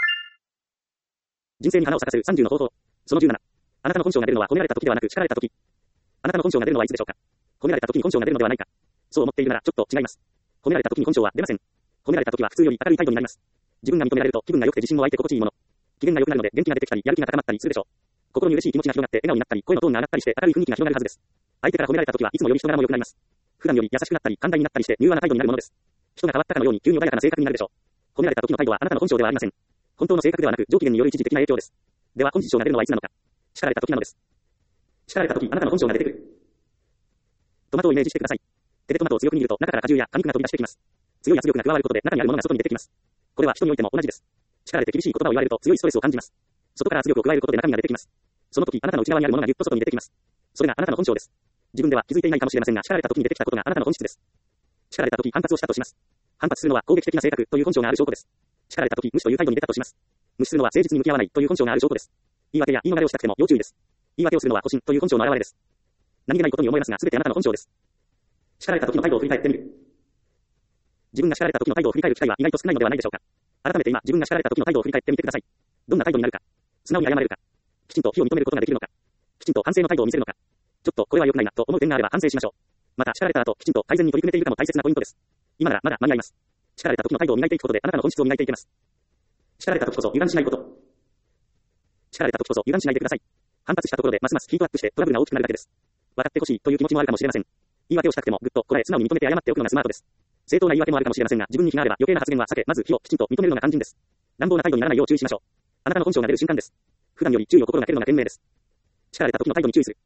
人生に花を咲かせるさんじゅうの方法。そのじゅうなな。あなたの本性が出るのは褒められた時ではなく叱られた時。あなたの本性が出るのはいつでしょうか。褒められた時に本性が出るのではないか。そう思っているならちょっと違います。褒められた時に本性は出ません。褒められた時は普通より明るい態度になります。自分が認められると気分が良くて自信も湧いて心地いいもの。機嫌が良くなるので元気が出てきたりやる気が高まったりするでしょう。 心に嬉しい気持ちが広がって笑顔になったり、声のトーンが上がったりして明るい雰囲気が広がるはずです。相手から褒められた時はいつもより人柄も良くなります。普段より優しくなったり、寛大になったりして柔和な態度になるものです。人が変わったかのように急に穏やかな性格になるでしょう。褒められた時の態度はあなたの本性ではありません。本当の性格ではなく、上機嫌による一時的な影響です。では本事象が出るのはいつなのか。叱られた時なのです。叱られた時、あなたの本性が出てくる。トマトをイメージしてください。手でトマトを強く握ると中から果汁や果肉が飛び出してきます。強い圧力が加わることで中にあるものが外に出てきます。これは人においても同じです。叱られて厳しい言葉を言われると強いストレスを感じます。外から圧力を加えることで中身が出てきます。その時、あなたの内側にあるものがぎゅっと外に出てきます。それがあなたの本性です。自分では気づいていないかもしれませんが、叱られた時に出てきたことがあなたの本質です。叱られた時反発をしたとします。反発するのは攻撃的な性格という本性がある証拠です。叱られた時無視という態度に出たとします。無視するのは誠実に向き合わないという本性がある証拠です。言い訳や言い逃れをしたくても要注意です。言い訳をするのは保身という本性の表れです。何気ないことに思いますが全てあなたの本性です。叱られた時の態度を振り返ってみる。自分が叱られた時の態度を振り返る機会は意外と少ないのではないでしょうか。改めて今自分が叱られた時の態度を振り返ってみてください。どんな態度になるか。素直に謝れるか。きちんと非を認めることができるのか。きちんと反省の態度を見せるのか。ちょっとこれは良くないなと思う点があれば反省しましょう。また叱られた後きちんと改善に取り組めているかも大切なポイントです。今ならまだ間に合います。叱られた時の態度を磨いていくことであなたの本質を磨いていけます。叱られた時こそ油断しないこと。叱られた時こそ油断しないでください。反発したところでますますヒートアップしてトラブルが大きくなるだけです。分かってほしいという気持ちもあるかもしれません。言い訳をしたくてもぐっとこらえ素直に認めて謝っておくのがスマートです。正当な言い訳もあるかもしれませんが自分に非があれば余計な発言は避け、まず非をきちんと認めるのが肝心です。乱暴な態度にならないよう注意しましょう。あなたの本性が出る瞬間です。普段より注意を心がけるのが賢明です。叱られた時の態度に注意する。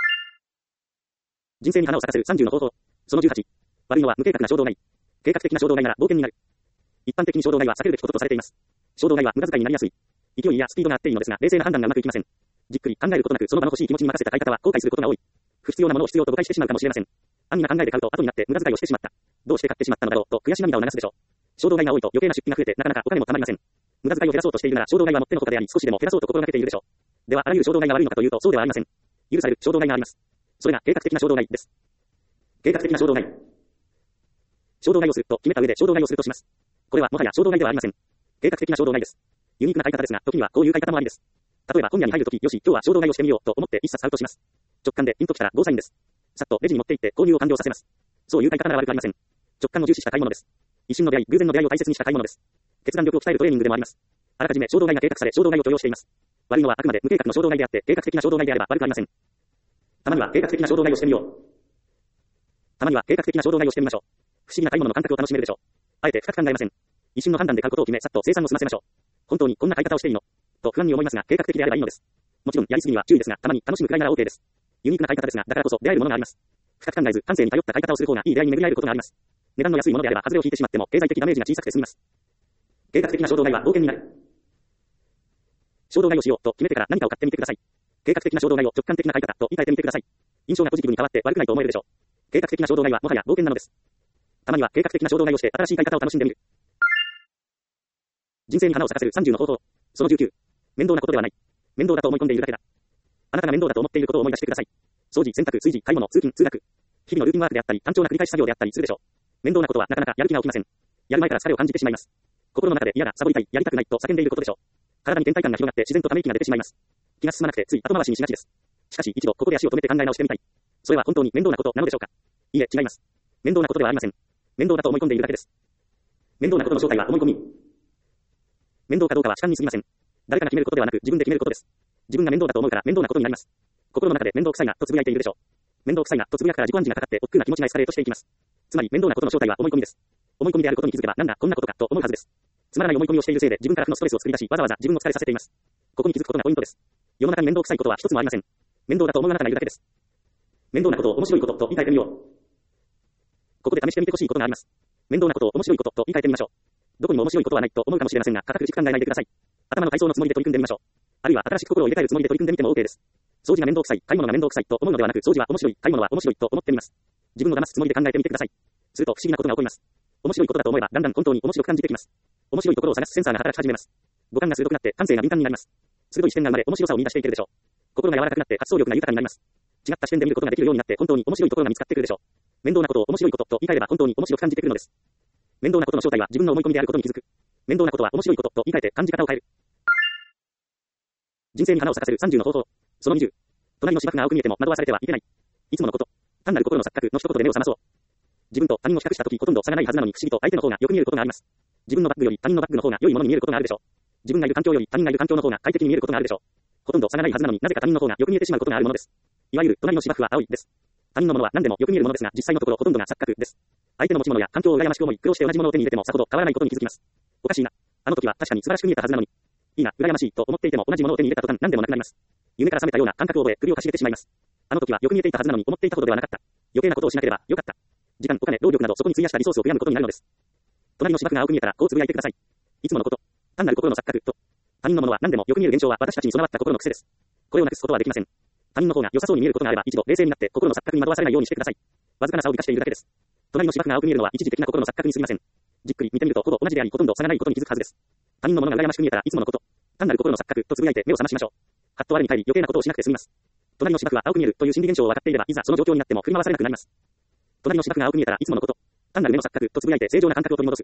人生に花を咲かせるさんじゅうの方法。そのじゅうはち。悪いのは無計画な衝動買い。計画的な衝動買いなら冒険になる。一般的に衝動買いは避けるべきこととされています。衝動買いは無駄遣いになりやすい。勢いやスピードがあっていいのですが、冷静な判断がうまくいきません。じっくり考えることなくその場の欲しい気持ちに任せた買い方は後悔することが多い。不必要なものを必要と誤解してしまうかもしれません。暗にな考えて買うと後になって無駄遣いをしてしまった。どうして買ってしまったのだろうと悔し涙を流すでしょう。衝動買いが多いと余計な出費が増えてなかなかお金も貯まりません。無駄遣いを減らそうとしているなら衝動買いはもってのほかであり少しでも減らそうと心がけているでしょう。ではあらゆる衝動買いが悪いのかというとそうではありません。許される衝動買いがあります。それが計画的な衝動買いです。計画的な衝動買い。衝動買いをすると決めた上で衝動買いをするとします。これはもはや衝動買いではありません。計画的な衝動買いです。ユニークな買い方ですが、時にはこういう買い方もありです。例えば本屋に入るとき、よし、今日は衝動買いをしてみようと思って一冊買うとします。直感でピンときたらゴーサインです。さっとレジに持って行って購入を完了させます。そういう買い方なら悪くありません。直感を重視した買い物です。一瞬の出会い、偶然の出会いを大切にした買い物です。決断力を鍛えるトレーニングでもあります。あらかじめ衝動買いが計画され衝動買いを許容しています。悪いのはあくまで無計画の衝動買いであって、計画的な衝動買いであれば悪くありません。たまには計画的な衝動買いをしてみよう。たまには計画的な衝動買いをしてみましょう。不思議な買い物の感覚を楽しめるでしょう。あえて深く考えません。一瞬の判断で買うことを決め、さっと生産を済ませましょう。本当にこんな買い方をしていいのと不安に思いますが、計画的であればいいのです。もちろんやりすぎには注意ですが、たまに楽しむくらいなら OK です。ユニークな買い方ですが、だからこそ出会えるものがあります。深く考えず、感性に頼った買い方をする方がいい出会いに巡り合えることがあります。値段の安いものであれば、外れを引いてしまっても経済的ダメージが小さくて済みます。計画的な衝動買いは冒険になる。衝動買いをしようと決めてから何かを買ってみてください。計画的な衝動買いを直感的な買い方と言い換えてみてください。印象がポジティブに変わって悪くないと思えるでしょう。計画的な衝動買いはもはや冒険なのです。たまには計画的な衝動買いをして新しい買い方を楽しんでみる。人生に花を咲かせるさんじゅうの方法。そのじゅうきゅう。面倒なことではない。面倒だと思い込んでいるだけだ。あなたが面倒だと思っていることを思い出してください。掃除、洗濯、炊事、買い物、通勤、通学。日々のルーティンワークであったり、単調な繰り返し作業であったりするでしょう。面倒なことはなかなかやる気が起きません。やる前から疲れを感じてしまいます。心の中で嫌だ、サボりたい、やりたくないと叫んでいることでしょう。体に倦怠感が広がって自然とため息が出てしまいます。気が進まなくてつい後回しにしがちです。しかし一度ここで足を止めて考え直してみたい。それは本当に面倒なことなのでしょうか。いいえ、違います。面倒なことではありません。面倒だと思い込んでいるだけです。面倒なことの正体は思い込み。面倒かどうかは主観に過ぎません。誰かが決めることではなく自分で決めることです。自分が面倒だと思うから面倒なことになります。心の中で面倒くさいなとつぶやいているでしょう。面倒くさいなとつぶやくから自己暗示がかかって億劫な気持ちがエスカレートしていきます。つまり面倒なことの正体は思い込みです。思い込みであることに気づけばなんだこんなことかと思うはずです。つまらない思い込みをしているせいで自分から負のストレスを作り出しわざわざ自分を疲れさせています。ここに気づくことがポイントです。世の中に面倒くさいことは一つもありません。面倒だと思うあなたがいるだけです。面倒なことを面白いことと言い換えてみよう。ここで試してみてほしいことがあります。面倒なことを面白いことと言い換えてみましょう。どこにも面白いことはないと思うかもしれませんが、固く軸考えないでください。頭の体操のつもりで取り組んでみましょう。あるいは新しく心を入れ替えるつもりで取り組んでみても OK です。掃除が面倒くさい、買い物が面倒くさいと思うのではなく、掃除は面白い、買い物は面白いと思ってみます。自分を騙すつもりで考えてみてください。すると不思議なことが起こります。面白いことだと思えばだんだん本当に面白く感じてきます。面白いところを探すセンサーが働き始めます。五感が鋭くなって感性が敏感になります。鋭い視点が生まれ面白さを見出していけるでしょう。心が柔らかくなって発想力が豊かになります。違った視点で見ることができるようになって本当に面白いところが見つかってくるでしょう。面倒なことを面白いことと言い換えれば本当に面白く感じてくるのです。面倒なことの正体は自分の思い込みであることに気づく。面倒なことは面白いことと言い換えて感じ方を変える。人生に花を咲かせるさんじゅうの方法。そのにじゅう。隣の芝生が青く見えても惑わされてはいけない。いつものこと。単なる心の錯覚の一言で目を覚まそう。自分と他人を比較したときほとんど差がないはずなのに不思議と相手の方がよく見えることがあります。自分のバッグより他人のバッグの方が良いものに見えることがあるでしょう。自分がいる環境より他人がいる環境の方が快適に見えることがあるでしょう。 ほとんど差がないはずなのになぜか他人の方がよく見えてしまうことがあるものです。いわゆる隣の芝生は青いです。他人のものは何でもよく見えるものですが、実際のところほとんどが錯覚です。相手の持ち物や環境を羨ましく思い、苦労して同じものを手に入れてもさほど変わらないことに気づきます。おかしいな。あの時は確かに素晴らしく見えたはずなのに。いいな、羨ましいと思っていても同じものを手に入れた途端何でもなくなります。夢から覚めたような感覚を覚え、首をかしげてしまいます。あの時はよく見えていたはずなのに思っていたほどではなかった。余計なことをしなければよかった。時間、お金、労力などそこに費やしたリソースを悔やむことになるのです。隣の芝生が青く見えたらこうつぶやいてください。いつものこと。単なる心の錯覚と。他人のものは何でもよく見える現象は私たちに備わった心の癖です。これをなくすことはできません。他人の方が良さそうに見えることがあれば一度冷静になって心の錯覚に惑わされないようにしてください。わずかな差を生かしているだけです。隣の芝生が青く見えるのは一時的な心の錯覚に過ぎません。じっくり見てみるとほぼ同じでありほとんど差がないことに気づくはずです。他人のものが羨ましく見えたらいつものこと。単なる心の錯覚とつぶやいて目を覚ましましょう。はっと我に返り余計なことをしなくて済みます。隣の芝生は青く見えるという心理現象を分かっていればいざその状況になっても振り回されなくなります。隣の芝生が青く見えたらいつものこと。単なる目の錯覚とつぶやいて正常な感覚を取り戻す。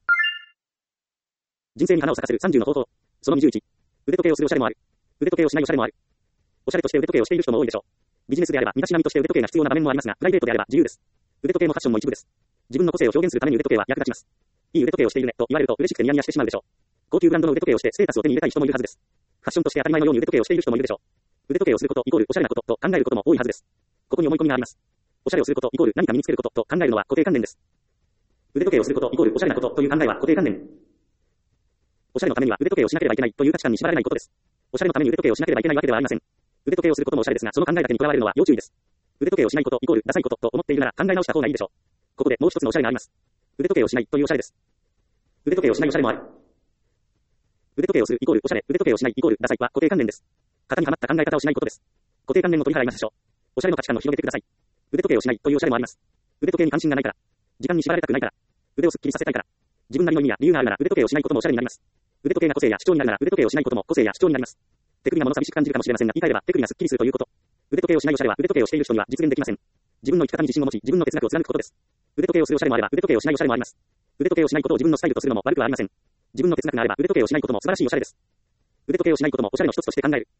人生に花を咲かせるさんじゅうの方法。そのにじゅういち。腕時計をするおしゃれもある。腕時計をしないおしゃれもある。おしゃれとして腕時計をしている人も多いでしょう。ビジネスであれば身だしなみとして腕時計が必要な場面もありますが、プライベートであれば自由です。腕時計もファッションも一部です。自分の個性を表現するために腕時計は役立ちます。いい腕時計をしているねと言われると嬉しくてニヤニヤしてしまうでしょう。高級ブランドの腕時計をしてステータスを手に入れたい人もいるはずです。ファッションとして当たり前のように腕時計をしている人もいるでしょう。腕時計をすることイコールおしゃれなことと考えることも多いはずです。ここに思い込みがあります。おしゃれをすることイコール何か身につけることと考えるのは固定観念です。腕時計をすることイコールおしゃれなことという考えは固定観念。おしゃれのためには腕時計をしなければいけないという価値観に縛られないことです。おしゃれのために腕時計をしなければいけないわけではありません。腕時計をすることもおしゃれですが、その考えだけにとらわれるのは要注意です。腕時計をしないことイコールダサいことと思っているなら考え直した方がいいでしょう。ここでもう一つのおしゃれがあります。腕時計をしないというおしゃれです。腕時計をしないおしゃれもある。腕時計をするイコールおしゃれ、腕時計をしないイコールダサいは固定観念です。型にはまった考え方をしないことです。固定観念を取り払いましょう。おしゃれの価値観を広げてください。腕時計をしないというおしゃれもあります。腕時計に関心がないから。時間に縛られたくないから。腕をすっきりさせたいから。自分なりの意味や理由があるなら腕時計をしないこともおしゃれになります。腕時計が個性や主張になるなら腕時計をしないことも個性や主張になります。手首が物寂しく感じるかもしれませんが、言い換えれば手首がすっきりするということ。腕時計をしないおしゃれは腕時計をしている人には実現できません。自分の生き方に自信を持ち、自分の哲学を貫くことです。腕時計をするおしゃれもあれば腕時計をしないおしゃれもあります。腕時計をしないことを自分のスタイルとするのも悪くはありません。自分の哲学があれば腕時計をしないことも素晴らしいおしゃれです。腕時計をしないこともおしゃれの一つとして考える。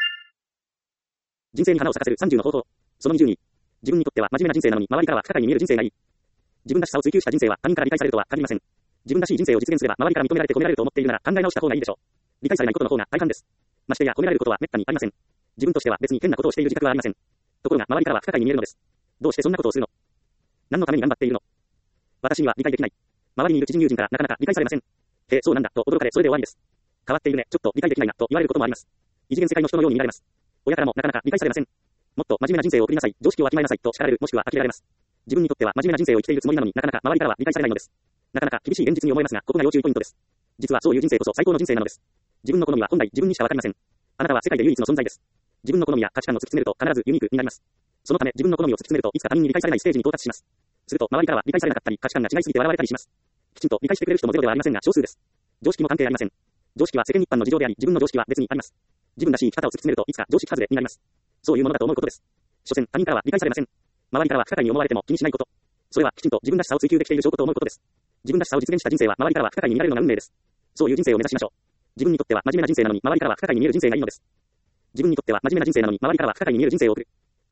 人生に花を咲かせるさんじゅうの方法。そのにじゅうに。自分にとっては真面目な人生なのに周りからは不可解に見える人生がいい。自分らしさを追求した人生は他人から理解されるとは限りません。自分らしい人生を実現すれば周りから認められて褒められると思っているなら考え直した方がいいでしょう。理解されないことの方が大半です。ましてや褒められることは滅多にありません。自分としては別に変なことをしている自覚はありません。ところが周りからは不可解に見えるのです。どうしてそんなことをするの？何のために頑張っているの？私には理解できない。周りにいる知人友人からなかなか理解されません。へえ、そうなんだと驚かれそれで終わりです。変わっているね、ちょっと理解できないなと言われることもあります。異次元世界の人のように見られます。親からもなかなか理解されません。もっと真面目な人生を送りなさい、常識をわきまえなさいと叱られるもしくは呆れられます。自分にとっては真面目な人生を生きているつもりなのになかなか周りからは理解されないのです。なかなか厳しい現実に思えますが、ここが要注意ポイントです。実はそういう人生こそ最高の人生なのです。自分の好みは本来自分にしかわかりません。あなたは世界で唯一の存在です。自分の好みや価値観を突き詰めると必ずユニークになります。そのため自分の好みを突き詰めるといつか他人に理解されないステージに到達します。すると周りからは理解されなかったり価値観が違いすぎて笑われたりします。きちんと理解してくれる人もゼロではありませんが少数です。常識も関係ありません。常識は世間一般の事情であり、自分の常識は別にあります。自分らしい生き方を突き詰めるといつか常識外れになります。そういうものだと思うことです。所詮他人からは理解されません。周りからは不可解に思われても気にしないこと。それはきちんと自分らしさを追求できている証拠と思うことです。自分らしさを実現した人生は周りからは不可解に見られるのが運命です。そういう人生を目指しましょう。自分にとっては真面目な人生なのに周りからは不可解に見える人生がいいのです。自分にとっては真面目な人生なのに周りからは不可解に見える人生を送る。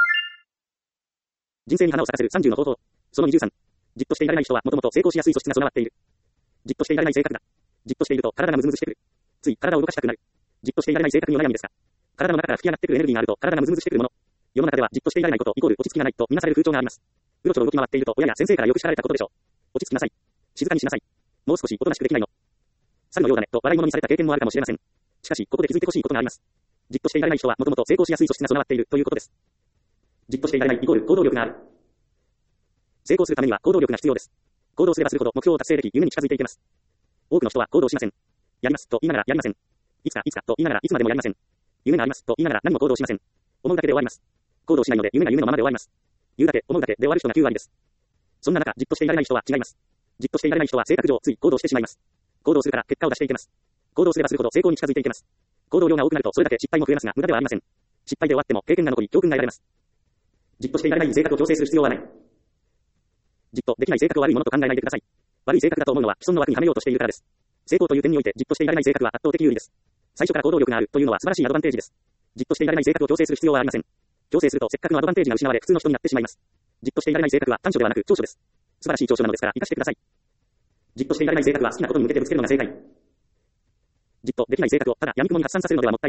人生に花を咲かせるさんじゅうの方法。そのにじゅうさん。じっとしていられない人はもともと成功しやすい素質が備わっている。じっとしていられない性格だ。じっとしていると体がムズムズしてくる。つい体を動かしたくなる。じっとしていられない性格にお悩みですか？体の中から吹き上がってくるエネルギーがあると体がムズムズしてくるもの。世の中ではじっとしていられないことイコール落ち着きがないとみなされる風潮があります。うろちょろ動き回っていると親や先生からよく叱られたことでしょう。落ち着きなさい。静かにしなさい。もう少しおとなしくできないの。猿のようだねと笑い物にされた経験もあるかもしれません。しかしここで気づいてほしいことがあります。じっとしていられない人はもともと成功しやすい素質が備わっているということです。じっとしていられないイコール行動力がある。成功するためには行動力が必要です。行動すればするほど目標を達成でき夢に近づいていけます。多くの人は行動しません。やりますと言いながらやりません。いつかいつかと言いながらいつまでもやりません。夢がありますと言いながら何も行動しません。思うだけで終わります。行動しないので夢が夢のままで終わります。言うだけ思うだけで終わる人がきゅうわりです。そんな中じっとしていられない人は違います。じっとしていられない人は性格上つい行動してしまいます。行動するから結果を出していけます。行動すればするほど成功に近づいていけます。行動量が多くなるとそれだけ失敗も増えますが無駄ではありません。失敗で終わっても経験が残り教訓が得られます。じっとしていられない性格を調整する必要はない。じっとできない性格を悪いものと考えないでください。悪い性格だと思うのは既存の枠にはめようとしているからです。成功という点においてじっとしていられない性格は圧倒的有利です。最初から行動力があるというのは素晴らしいアドバンテージです。じっとしていられない性格を強制する必要はありません。強制するとせっかくのアドバンテージが失われ普通の人になってしまいます。じっとしていられない性格は短所ではなく長所です。素晴らしい長所なのですから活かしてください。じっとしていられない性格は好きなことに向けてぶつけるのが正解。じっとできない性格をただ闇雲に発散させるのではもったいない。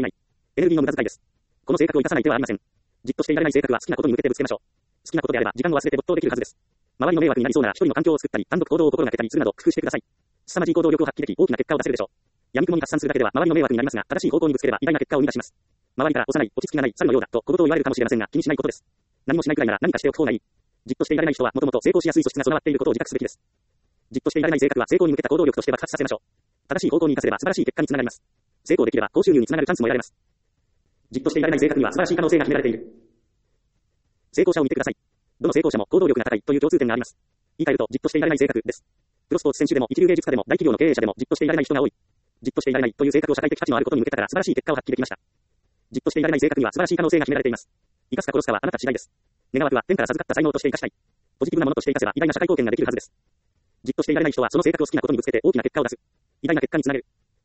エネルギーの無駄遣いです。この性格を生かさない手はありません。じっとしていられない性格は好きなことに向けてぶつけましょう。好きなことであれば時間を忘れて没頭できるはずです。周りの迷惑になりそうな一人の環境を作ったり、単独行動を心がけたりするなど工夫してください。凄まじい行動力を発揮でき、大きな結果を出せるでしょう。闇雲に発散するだけでは周りの迷惑になりますが、正しい方向にぶつければ偉大な結果を生み出します。周りから幼い、落ち着きがない猿のようだと小言を言われるかもしれませんが、気にしないことです。何もしないくらいなら何かしておく方がいい。じっとしていられない人はもともと成功しやすい素質が備わっていることを自覚すべきです。じっとしていられない性格は成功に向けた行動力として爆発させましょう。正しい方向に活かせれば素晴らしい結果につながります。成功できれば高収入につながるチャンスも得られます。じっとしていられない性格には素晴らしい可能性が秘められている。成功者を見てください。どの成功者も行動力が高いという共通点があります。言い換えるとじっとしていられない性格です。プロスポーツ選手でも一流芸術家でも大企業の経営者でもじっとしていられない人が多い。じっとしていられないという性格を社会的価値のあることに向けたから素晴らしい結果を発揮できました。じっとしていられない性格には素晴らしい可能性が秘められています。生かすか殺すかはあなた次第です。願わくは天から授かった才能として生かしたい。ポジティブなものとして生かせば偉大な社会貢献ができるはずです。じっとしていられない人はその性格を好きなことにぶつけて大きな結果を出す。偉大な結果につなげる。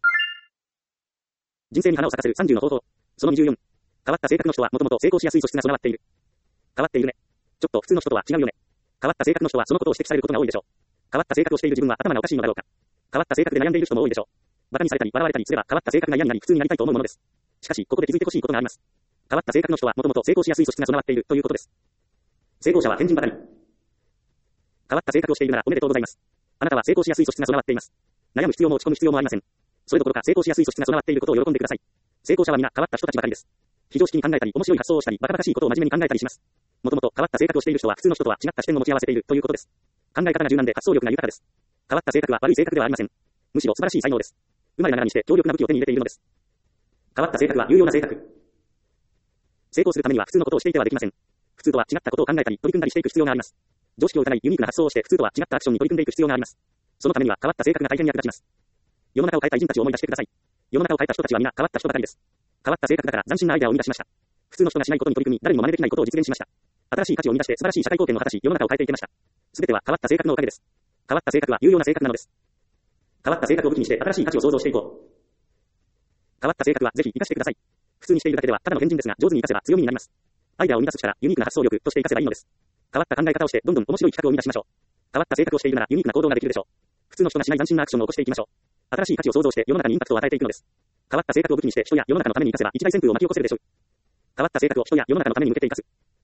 人生に花を咲かせるさんじゅうの方法。そのにじゅうよん。変わった性格の人はもともと成功しやすい素質が備わっている。変わっているね。ちょっと普通の人とは違うよね。変わった性格の人はそのことを指摘されることが多いでしょう。変わった性格をしている自分は頭がおかしいのだろうか。変わった性格で悩んでいる人も多いでしょう。馬鹿にされたり笑われたりすれば変わった性格が嫌になり普通になりたいと思うものです。しかしここで気づいてほしいことがあります。変わった性格の人はもともと成功しやすい素質が備わっているということです。成功者は天神ばかり。変わった性格をしているならおめでとうございます。あなたは成功しやすい素質が備わっています。悩む必要も落ち込む必要もありません。それどころか成功しやすい素質が備わっていることを喜んでください。成功者は皆変わった人たちばかりです。非常識に考えたり面白い発想をしたりバカバカしいことを真面目に考えたりします。もともと変わった性格をしている人は普通の人とは違った視点を持ち合わせているということです。考え方が柔軟で発想力が豊かです。変わった性格は悪い性格ではありません。むしろ素晴らしい才能です。生まれながらにして強力な武器を手に入れているのです。変わった性格は有用な性格。成功するためには普通のことをしていてはできません。普通とは違ったことを考えたり取り組んだりしていく必要があります。常識を疑いユニークな発想をして普通とは違ったアクションに取り組んでいく必要があります。そのためには変わった性格が大変役立ちます。世の中を変えた偉人たちを思い出してください。世の中を変えた人たちは皆変わった人ばかりです。変わった性格だから斬新なアイデアを生み出しました。普通の人がしないことに取り組み誰にも真似できないことを実現しました。新しい価値を生み出して素晴らしい社会貢献を果たし世の中を変えていきました。すべては変わった性格のおかげです。変わった性格は有用な性格なのです。変わった性格を武器にして新しい価値を創造していこう。変わった性格はぜひ活かしてください。普通にしているだけではただの変人ですが上手に活かせば強みになります。アイデアを生み出す力、ユニークな発想力として活かせばいいのです。変わった考え方をしてどんどん面白い企画を生み出しましょう。変わった性格をしているならユニークな行動ができるでしょう。普通の人がしない斬新なアクションを起こしていきましょう。新しい価値を創造して世の中にインパクトを与えていくのです。変わった性格を武器にして人や世の中のために生かせば一大旋風を巻き起こせるでしょう。変わった性格を人や世の中のために向けて生かす。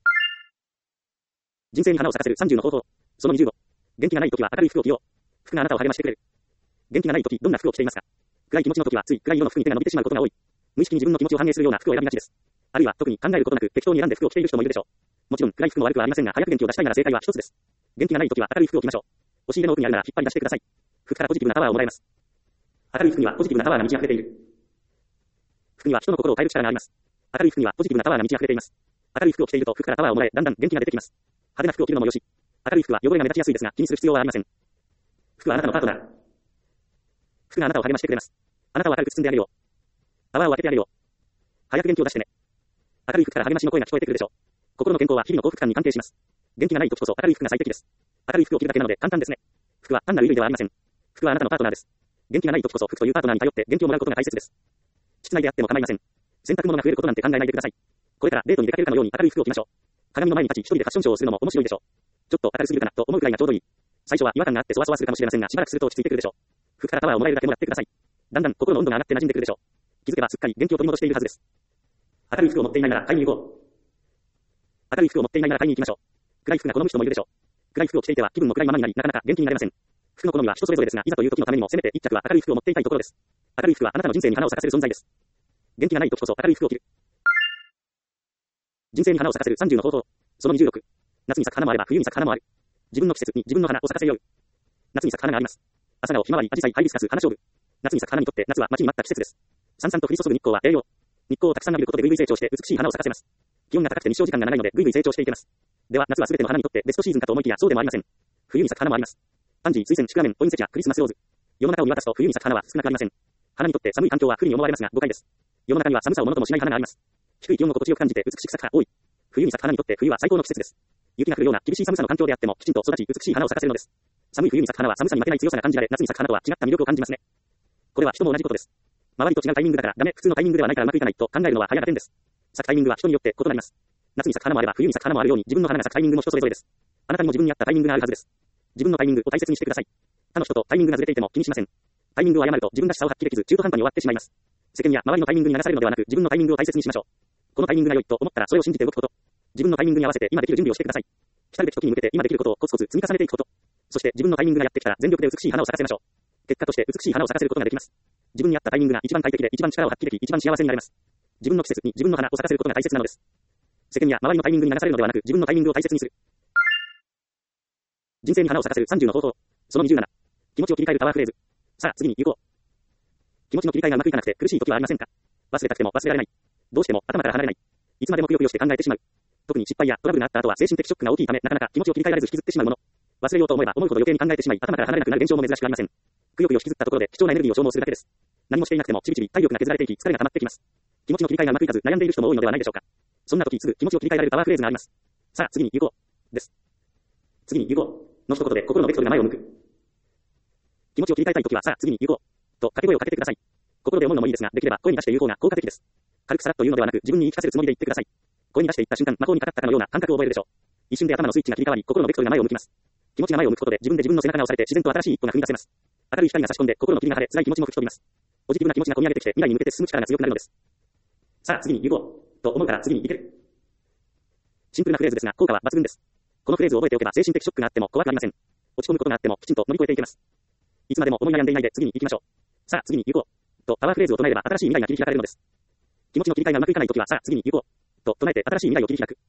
人生に花を咲かせるさんじゅうの方法。そのにじゅうご。元気がないときは明るい服を着よう。服があなたを励ましてくれる。元気がないときどんな服を着ていますか？暗い気持ちのときはつい暗い色の服に手が伸びてしまうことが多い。無意識に自分の気持ちを反映するような服を選びがちです。あるいは特に考えることなく適当に選んで服を着ている人もいるでしょう。もちろん暗い服も悪くはありませんが早く元気を出したいなら正解は一つです。元気がないときは明るい服を着ましょう。押し入れの奥にあるなら引っ張り出してください。服からポジティブなパワーをもらえます。明るい服にはポジティブなパワーが満ち溢れている。服には人の心を変える力があります。明るい服にはポジティブなパワーが満ち溢れています。明るい服を着ていると服からパワーをもらえ、だんだん元気が出てきます。派手な服を着るのもよし。明るい服は汚れが目立ちやすいですが気にする必要はありません。服はあなたのパートナー。服があなたを励ましてくれます。あなたを明るく包んであげよう。パワーを当ててあげよう。早く元気を出してね。明るい服から励ましの声が聞こえてくるでしょう。心の健康は日々の幸福感に関係します。元気がない時こそ明るい服が最適です。明るい服を着るだけなので簡単ですね。服は単なる衣類ではありません。服はあなたのパートナーです。元気がない時こそ服というパートナーに頼って元気をもらうことが大切です。室内であっても構いません。洗濯物が増えることなんて考えないでください。これからデートに出かけるかのように明るい服を着ましょう。鏡の前に立ち一人でファッションショーをするのも面白いでしょう。ちょっと明るすぎるかなと思うくらいがちょうどいい。最初は違和感があってそわそわするかもしれませんがしばらくすると落ち着いてくるでしょう。服からパワーをもらえるだけもらってください。だんだん心の温度が上がって馴染んでくるでしょう。気づけばすっかり元気を取り戻しているはずです。明るい服を持っていないなら買いに行こう。明るい服を持っていないなら買いに行きましょう。暗い服が好む人もいるでしょう。暗い服を着ていては気分も暗いままになりなかなか元気になれません。服の好みは人それぞれですがいざという時のためにもせめて一着は明るい服を持っていたいところです。明るい服はあなたの人生に花を咲かせる存在です。元気がない時こそ明るい服を着る。人生に花を咲かせるさんじゅうの方法。そのにじゅうろく。夏に咲く花もあれば冬に咲く花もある。自分の季節に自分の花を咲かせよう。夏に咲く花があります。朝顔、ひまわり、アジサイ、ハイビスカス、花菖蒲。夏に咲く花にとって夏は待ちに待った季節です。さんさんと降り注ぐ日光は栄養。日光をたくさん浴びることでぐいぐい成長して美しい花を咲かせます。気温が高くて日照時間が長いのでぐいぐい成長していけます。では夏はすべての花にとってベストシーズンかと思いきやそうでもありません。冬に咲く花もあります。パンジー、水仙、シクラメン、ポインセチア、クリスマスローズ。世の中を見渡すと冬に咲く花は少なくありません。花にとって寒い環境は不利に思われますが誤解です。世の中には寒さをものともしない花があります。低い気温を心地よく感じて美しく咲く花多い。冬に咲く花にとって冬は最高の季節です。雪が降るような厳しい寒さの環境であってもきちんと育ち美しい花を咲かせるのです。寒い冬に咲く花は寒さに負けない強さが感じられ夏に咲く花とは違った魅力を感じますね。これは人も同じことです。周りと違うタイミングだからダメ、普通のタイミングではないからうまくいかないと考えるのは早が点です。咲くタイミングは人によって異なります。夏に咲く花もあれば冬に咲く花もあるように自分の花が咲くタイミングも人それぞれです。あなたにも自分に合ったタイミングがあるはずです。自分のタイミングを大切にしてください。他の人とタイミングがずれていても気にしません。タイミングを誤ると自分らしさを発揮できず中途半端に終わってしまいます。 世間や周りのタイミングに流されるのではなく、自分のタイミングを大切にしましょう。このタイミングが良いと思ったらそれを信じて動くこと。自分のタイミングに合わせて今できる準備をしてください。来たるべき時に向けて今できることをコツコツ積み重ねていくこと。そして自分のタイミングがやってきたら全力で美しい花を咲かせましょう。結果として美しい花を咲かせることができます。自分に合ったタイミングが一番快適で一番力を発揮でき一番幸せになれます。自分の季節に自分の花を咲かせることが大切なのです。世間や周りのタイミングに流されるのではなく、自分のタイミングを大切にする。人生に花を咲かせるさんじゅうの方法。そのにじゅうなな。気持ちを切り替えるパワーフレーズ。さあ、次に行こう。気持ちの切り替えがうまくいかなくて苦しい時はありませんか？忘れたくても忘れられない。どうしても頭から離れない。いつまでもくよくよして考えてしまう。特に失敗やトラブルがあった後は精神的ショックが大きいため、なかなか気持ちを切り替えられず引きずってしまうもの。忘れようと思えば思うほど余計に考えてしまい、頭から離れなくなる現象も珍しくありません。くよくよ引きずったところで貴重なエネルギーを消耗するだけです。何もしていなくてもちびちび体力が削られていき、疲れが溜まってきます。気持ちの切り替えがうまくいかず悩んでいる人も多いのではないでしょうか。そんな時すぐ気持ちを切り替えられるパワーフレーズがあります。さあ、次に行こう。です。次に行こう。の一言で心のベクトルが前を向く。気持ちを切り替えたい時はさあ、次に行こう。と掛け声をかけてください。心で思うのもいいですが、できれば声に出して言う方が効果的です。軽くさらっと言うのではなく、自分に言い聞かせるつもりで言ってください。声に出して言った瞬間、魔法にかかったかのような感覚を覚えるでしょう。一瞬で頭のスイッチが切り替わり、心のベクトルが前を向きます。気持ちが前を向くことで自分で自分の背中が押されて自然と新しい一歩が踏み出せます。明るい光が差し込んで心の霧が晴れ、辛い気持ちも吹き飛びます。ポジティブな気持ちが込み上げてきて未来に向けて進む力が強くなるのです。さあ、次に行こう。と思うから次に行ける。シンプルなフレーズですが効果は抜群です。このフレーズを覚えておけば精神的ショックがあっても怖くありません。落ち込むことがあってもきちんと乗り越えていけます。いつまでも思い悩んでいないで次に行きましょう。さあ、次に行こう。とパワーフレーズを唱えれば新しい未来が切り開かれるのです。気持ちの切り替えがうまくいかないときはさあ、次に行こう。と唱えて新しい未来を切り開く。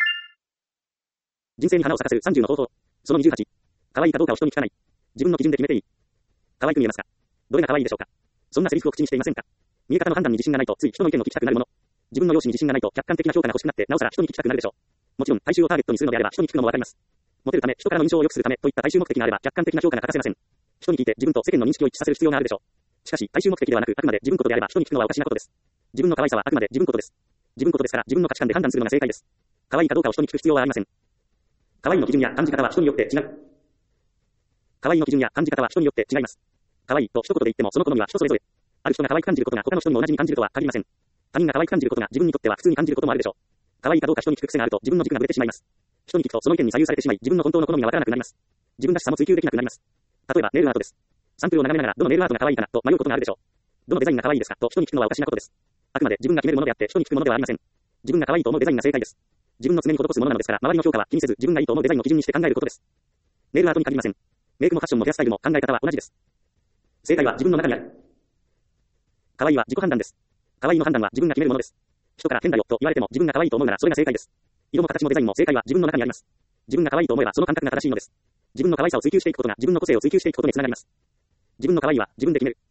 人生に花を咲かせるさんじゅうの方法。そのにじゅうはち。可愛いかどうかを人に聞かない。自分の基準で決めていい。可愛く見えますか？どれが可愛いでしょうか？そんなセリフを口にしていませんか？見え方の判断に自信がないとつい人の意見を聞きたくなるもの。自分の容姿に自信がないと客観的な評価が欲しくなってなおさら人に聞きたくなるでしょう。もちろん大衆をターゲットにするのであれば人に聞くのもわかります。モテるため人からの印象を良くするためといった大衆目的があれば客観的な評価が欠かせません。人に聞いて自分と世間の認識を一致させる必要があるでしょう。しかし大衆目的ではなくあくまで自分ことであれば人に聞くのはおかしなことです。自分の可愛さはあくまで自分ことです。自分ことですから自分の価値観で判断するのが正解です。可愛いかどうかを人に聞く必要はありません。可愛いの基準や感じ方は人によって違う。可愛いの基準や感じ方は人によって違います。可愛いと一言で言ってもその好みは人それぞれ。ある人が可愛く感じることが他の人にも同じに感じるとは限りません。他人が可愛く感じることが自分にとっては普通に感じることもあるでしょう。可愛いかどうか人に聞く癖があると自分の軸がぶれてしまいます。人に聞くとその意見に左右されてしまい自分の本当の好みがわからなくなります。自分らしさも追求できなくなります。例えばネイルアートです。サンプルを眺めながらどのネイルアートが可愛いかなと迷うことがあるでしょう。どのデザインが可愛いですかと人に聞くのはおかしなことです。あくまで自分が決めるものであって人に聞くものではありません。自分が可愛いと思うデザインが正解です。自分の常に施すものなのですから周りの評価は気にせず自分がいいと思うデザインを基準にして考えることです。ネイルアートに限りません。メイクもファッションもヘアスタイルも考え方は同じです。正解は自分の中にある。可愛いは自己判断です。可愛いの判断は自分が決めるものです。人から変だよと言われても自分が可愛いと思うならそれが正解です。色も形もデザインも正解は自分の中にあります。自分が可愛いと思えばその感覚が正しいのです。自分の可愛さを追求していくことが自分の個性を追求していくことにつながります。自分の可愛いは自分で決める。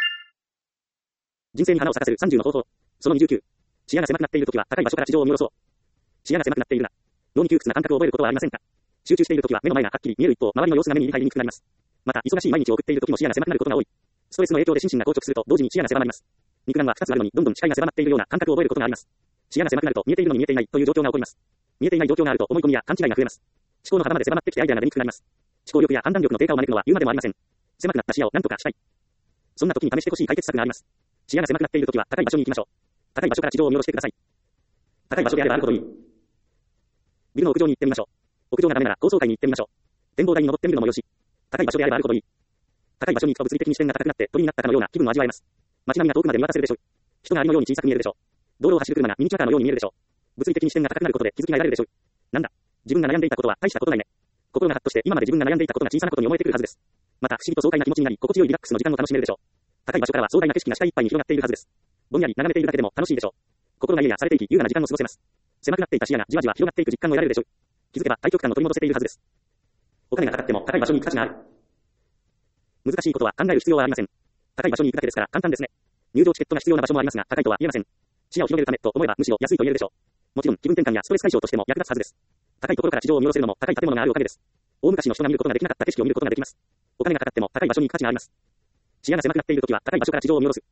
人生に花を咲かせるさんじゅうの方法。そのにじゅうきゅう。視野が狭くなっているときは高い場所から地上を見下ろそう。視野が狭くなっているな。脳に窮屈な感覚を覚えることはありませんか？集中しているときは目の前がはっきり見える一方、周りの様子が目に入りにくくなります。また、忙しい毎日を送っているときも視野が狭くなることが多い。ストレスの影響で心身が硬直すると同時に視野が狭まります。肉眼はふたつあるのにどんどん視界が狭まっているような感覚を覚えることがあります。視野が狭くなると見えているのに見えていないという状況が起こります。見えていない状況があると思い込みや勘違いが増えます。思考の幅まで狭まってきてアイデアが出にくくなります。思考力や判断力の低下を招くのは言うまでもありません。狭くなった視野を何とかしたい。そんな時に試してほしい解決策があります。視野が狭くなっているときは高い場所に行きましょう。高い場所から地上を見下ろしてください。高い場所であればあるほどいい。ビルの屋上に行ってみましょう。屋上がダメなら高層階に行ってみましょう。展望台に登ってみるのもよし。高い場所であればあるほどいい。高い場所に行くと物理的に視点が高くなって鳥になったかのような気分を味わえます。街並みが遠くまで見渡せるでしょう。人がありのように小さく見えるでしょう。道路を走る車がミニチュアカーのように見えるでしょう。物理的に視点が高くなることで気づきが得られるでしょう。なんだ、自分が悩んでいたことは大したことないね。心がハッとして今まで自分が悩んでいたことが小さなことに思えてくるはずです。また不思議と爽快な気持ちになり心地よいリラックスの時間を楽しめるでしょう。高い場所からは壮大な景色が視界いっぱいに広がっているはずです。ぼんやり眺めているだけでも楽しいでしょう。心が家やされていき優雅な時間を過ごせます。狭くなっていた視野がじわじわ広がっていく実感を得られるでしょう。気づけば大局観を取り戻せているはずです。お金がかかっても高い場所に行く価値がある。難しいことは考える必要はありません。高い場所に行くだけですから簡単ですね。入場チケットが必要な場所もありますが高いとは言えません。視野を広げるためと思えばむしろ安いと言えるでしょう。もちろん気分転換やストレス解消としても役立つはずです。高いところから地上を見下ろせるのも高い建物があるおかげです。大昔の人が見ることができなかった景色を見ることができます。お金がかかっても高い場所に行く価値があります。視野が狭くなっているときは高い場所から地上を見下ろす。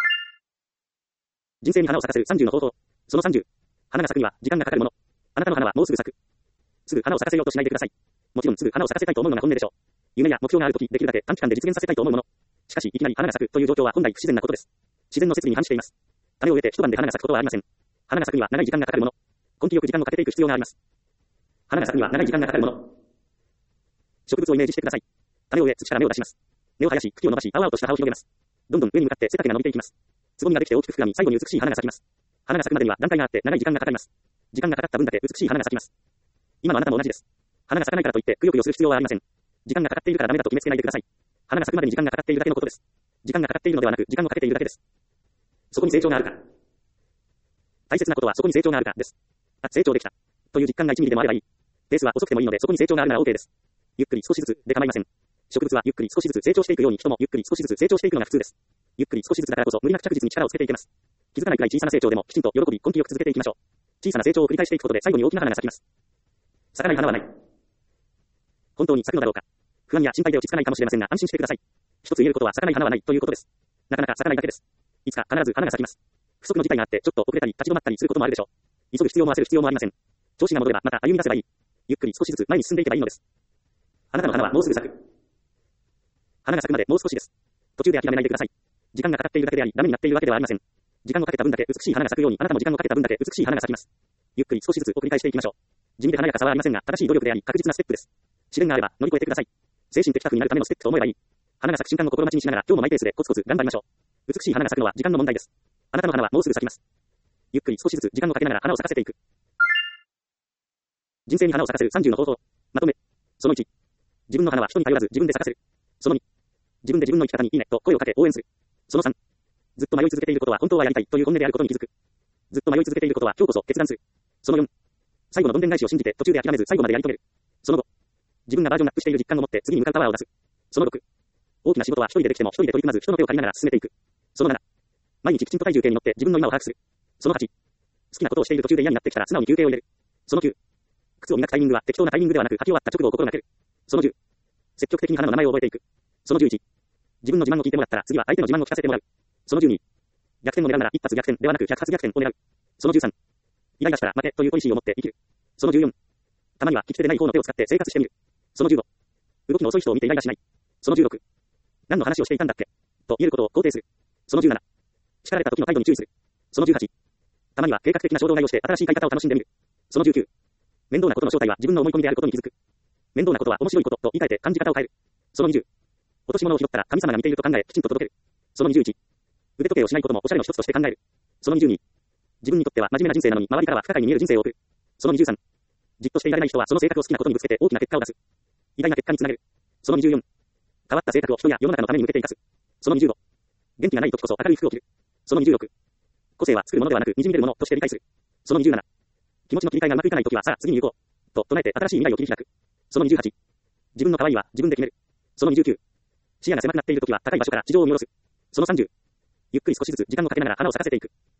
人生に花を咲かせるさんじゅうの方法。そのさんじゅう。花が咲くには時間がかかるもの。あなたの花はもうすぐ咲く。すぐ花を咲かせようとしないでください。もちろんすぐ花を咲かせたいと思うのが本音でしょう。夢や目標があるときできるだけ短期間で実現させたいと思うもの。しかしいきなり花が咲くという状況は本来不自然なことです。自然の摂理に反しています。種を植えて一晩で花が咲くことはありません。花が咲くには長い時間がかかるもの。根気よく時間をかけていく必要があります。花が咲くには長い時間がかかるもの。植物をイメージしてください。種を植え土から芽を出します。根を生やし茎を伸ばし青々とした葉を広げます。どんどん上に向かって背丈が伸びていきます。つぼみができて大きく膨らみ、最後に美しい花が咲きます。花が咲くまでには段階があって長い時間がかかります。時間がかかった分だけ美しい花が咲きます。今のあなたも同じです。花が咲かないからといってくよくよする必要はありません。時間がかかっているからダメだと決めつけないでください。花が咲くまでに時間がかかっているだけのことです。時間がかかっているのではなく、時間をかけているだけです。そこに成長があるか。大切なことはそこに成長があるかです。あ、成長できた。という実感がいちミリでもあればいい。ペースは遅くてもいいので、そこに成長があるなら OK です。ゆっくり少しずつで構いません。植物はゆっくり少しずつ成長していくように、人もゆっくり少しずつ成長していくのが普通です。ゆっくり少しずつだからこそ無理なく着実に力をつけていけます。気づかないくらい小さな成長でもきちんと喜び、根気よく続けていきましょう。小さな成長を繰り返していくことで最後に大きな花が咲きます。咲かない花はない。本当に咲くのだろうか。不安や心配で落ち着かないかもしれませんが、安心してください。一つ言えることは咲かない花はないということです。なかなか咲かないだけです。いつか必ず花が咲きます。不測の事態があってちょっと遅れたり立ち止まったりすることもあるでしょう。急ぐ必要も焦る必要もありません。調子が戻ればまた歩み出せばいい。ゆっくり少しずつ前に進んでいけばいいのです。あなたの花はもうすぐ咲く。花が咲くまでもう少しです。途中で諦めないでください。時間がかかっているだけであり、ダメになっているわけではありません。時間をかけた分だけ美しい花が咲くように、あなたも時間をかけた分だけ美しい花が咲きます。ゆっくり少しずつ繰り返していきましょう。地味で華やかさはありませんが、正しい努力であり、確実なステップです。試練があれば乗り越えてください。精神的タフになるためのステップと思えばいい。花が咲く瞬間を心待ちにしながら、今日もマイペースでコツコツ頑張りましょう。美しい花が咲くのは時間の問題です。あなたの花はもうすぐ咲きます。ゆっくり少しずつ時間をかけながら花を咲かせていく。人生に花を咲かせるさんじゅうの方法。まとめ。そのいち。自分の花は人に頼らず自分で咲かせる。そのに。自分で自分の生き方にいいねと声をかけ応援する。そのさん。ずっと迷い続けていることは本当はやりたいという本音であることに気づく。ずっと迷い続けていることは今日こそ決断する。そのよん。最後のどんでん返しを信じて途中で諦めず最後までやり遂げる。そのご。自分がバージョンアップしている実感を持って次に向かうパワーを出す。そのろく。大きな仕事は一人でできても一人で取り組まず人の手を借りながら進めていく。そのなな。毎日きちんと体重計に乗って自分の今を把握する。そのはち。好きなことをしている途中で嫌になってきたら素直に休憩を入れる。そのきゅう。靴を磨くタイミングは適当なタイミングではなく履き終わった直後を心がける。そのじゅう。積極的に花の名前を覚えていく。そのじゅういち。自分の自慢を聞いてもらったら次は相手の自慢を聞かせてもらう。そのじゅうに。逆転を狙うなら一発逆転ではなく百発逆転を狙う。そのじゅうさん。イライラしたら負けというポリシーを持って生きる。そのじゅうよん。たまには利き手でない方の手を使って生活してみる。そのじゅうご。動きの遅い人を見てイライラしない。そのじゅうろく。何の話をしていたんだっけと言えることを肯定する。そのじゅうなな。叱られた時の態度に注意する。そのじゅうはち。たまには計画的な衝動買いをして新しい買い方を楽しんでみる。そのじゅうきゅう。面倒なことの正体は自分の思い込みであることに気づく。面倒なことは面白いことと言い換えて感じ方を変える。そのにじゅう。落とし物を拾ったら神様が見ていると考え、きちんと届ける。そのにじゅういち。腕時計をしないこともおしゃれの一つとして考える。そのにじゅうに。自分にとっては真面目な人生なのに周りからは不可解に見える人生を送る。そのにじゅうさん。じっとしていられない人はその性格を好きなことにぶつけて大きな結果を出す。意外な結果につなげる。そのにじゅうよん。変わった性格を人や世の中のために向けて生かす。そのにじゅうご。元気がない時こそ明るい服を着る。そのにじゅうろく。個性は作るものではなく滲み出るものとして理解する。そのにじゅうなな。気持ちの切り替えがうまくいかない時はさあ次に行こう。と唱えて新しい未来を切り開く。そのにじゅうはち。自分の可愛いは自分で決める。そのにじゅうきゅう。視野が狭くなっている時は高い場所から地上を見下ろす。そのさんじゅう。ゆっくり少しずつ時間をかけながら花を咲かせていく。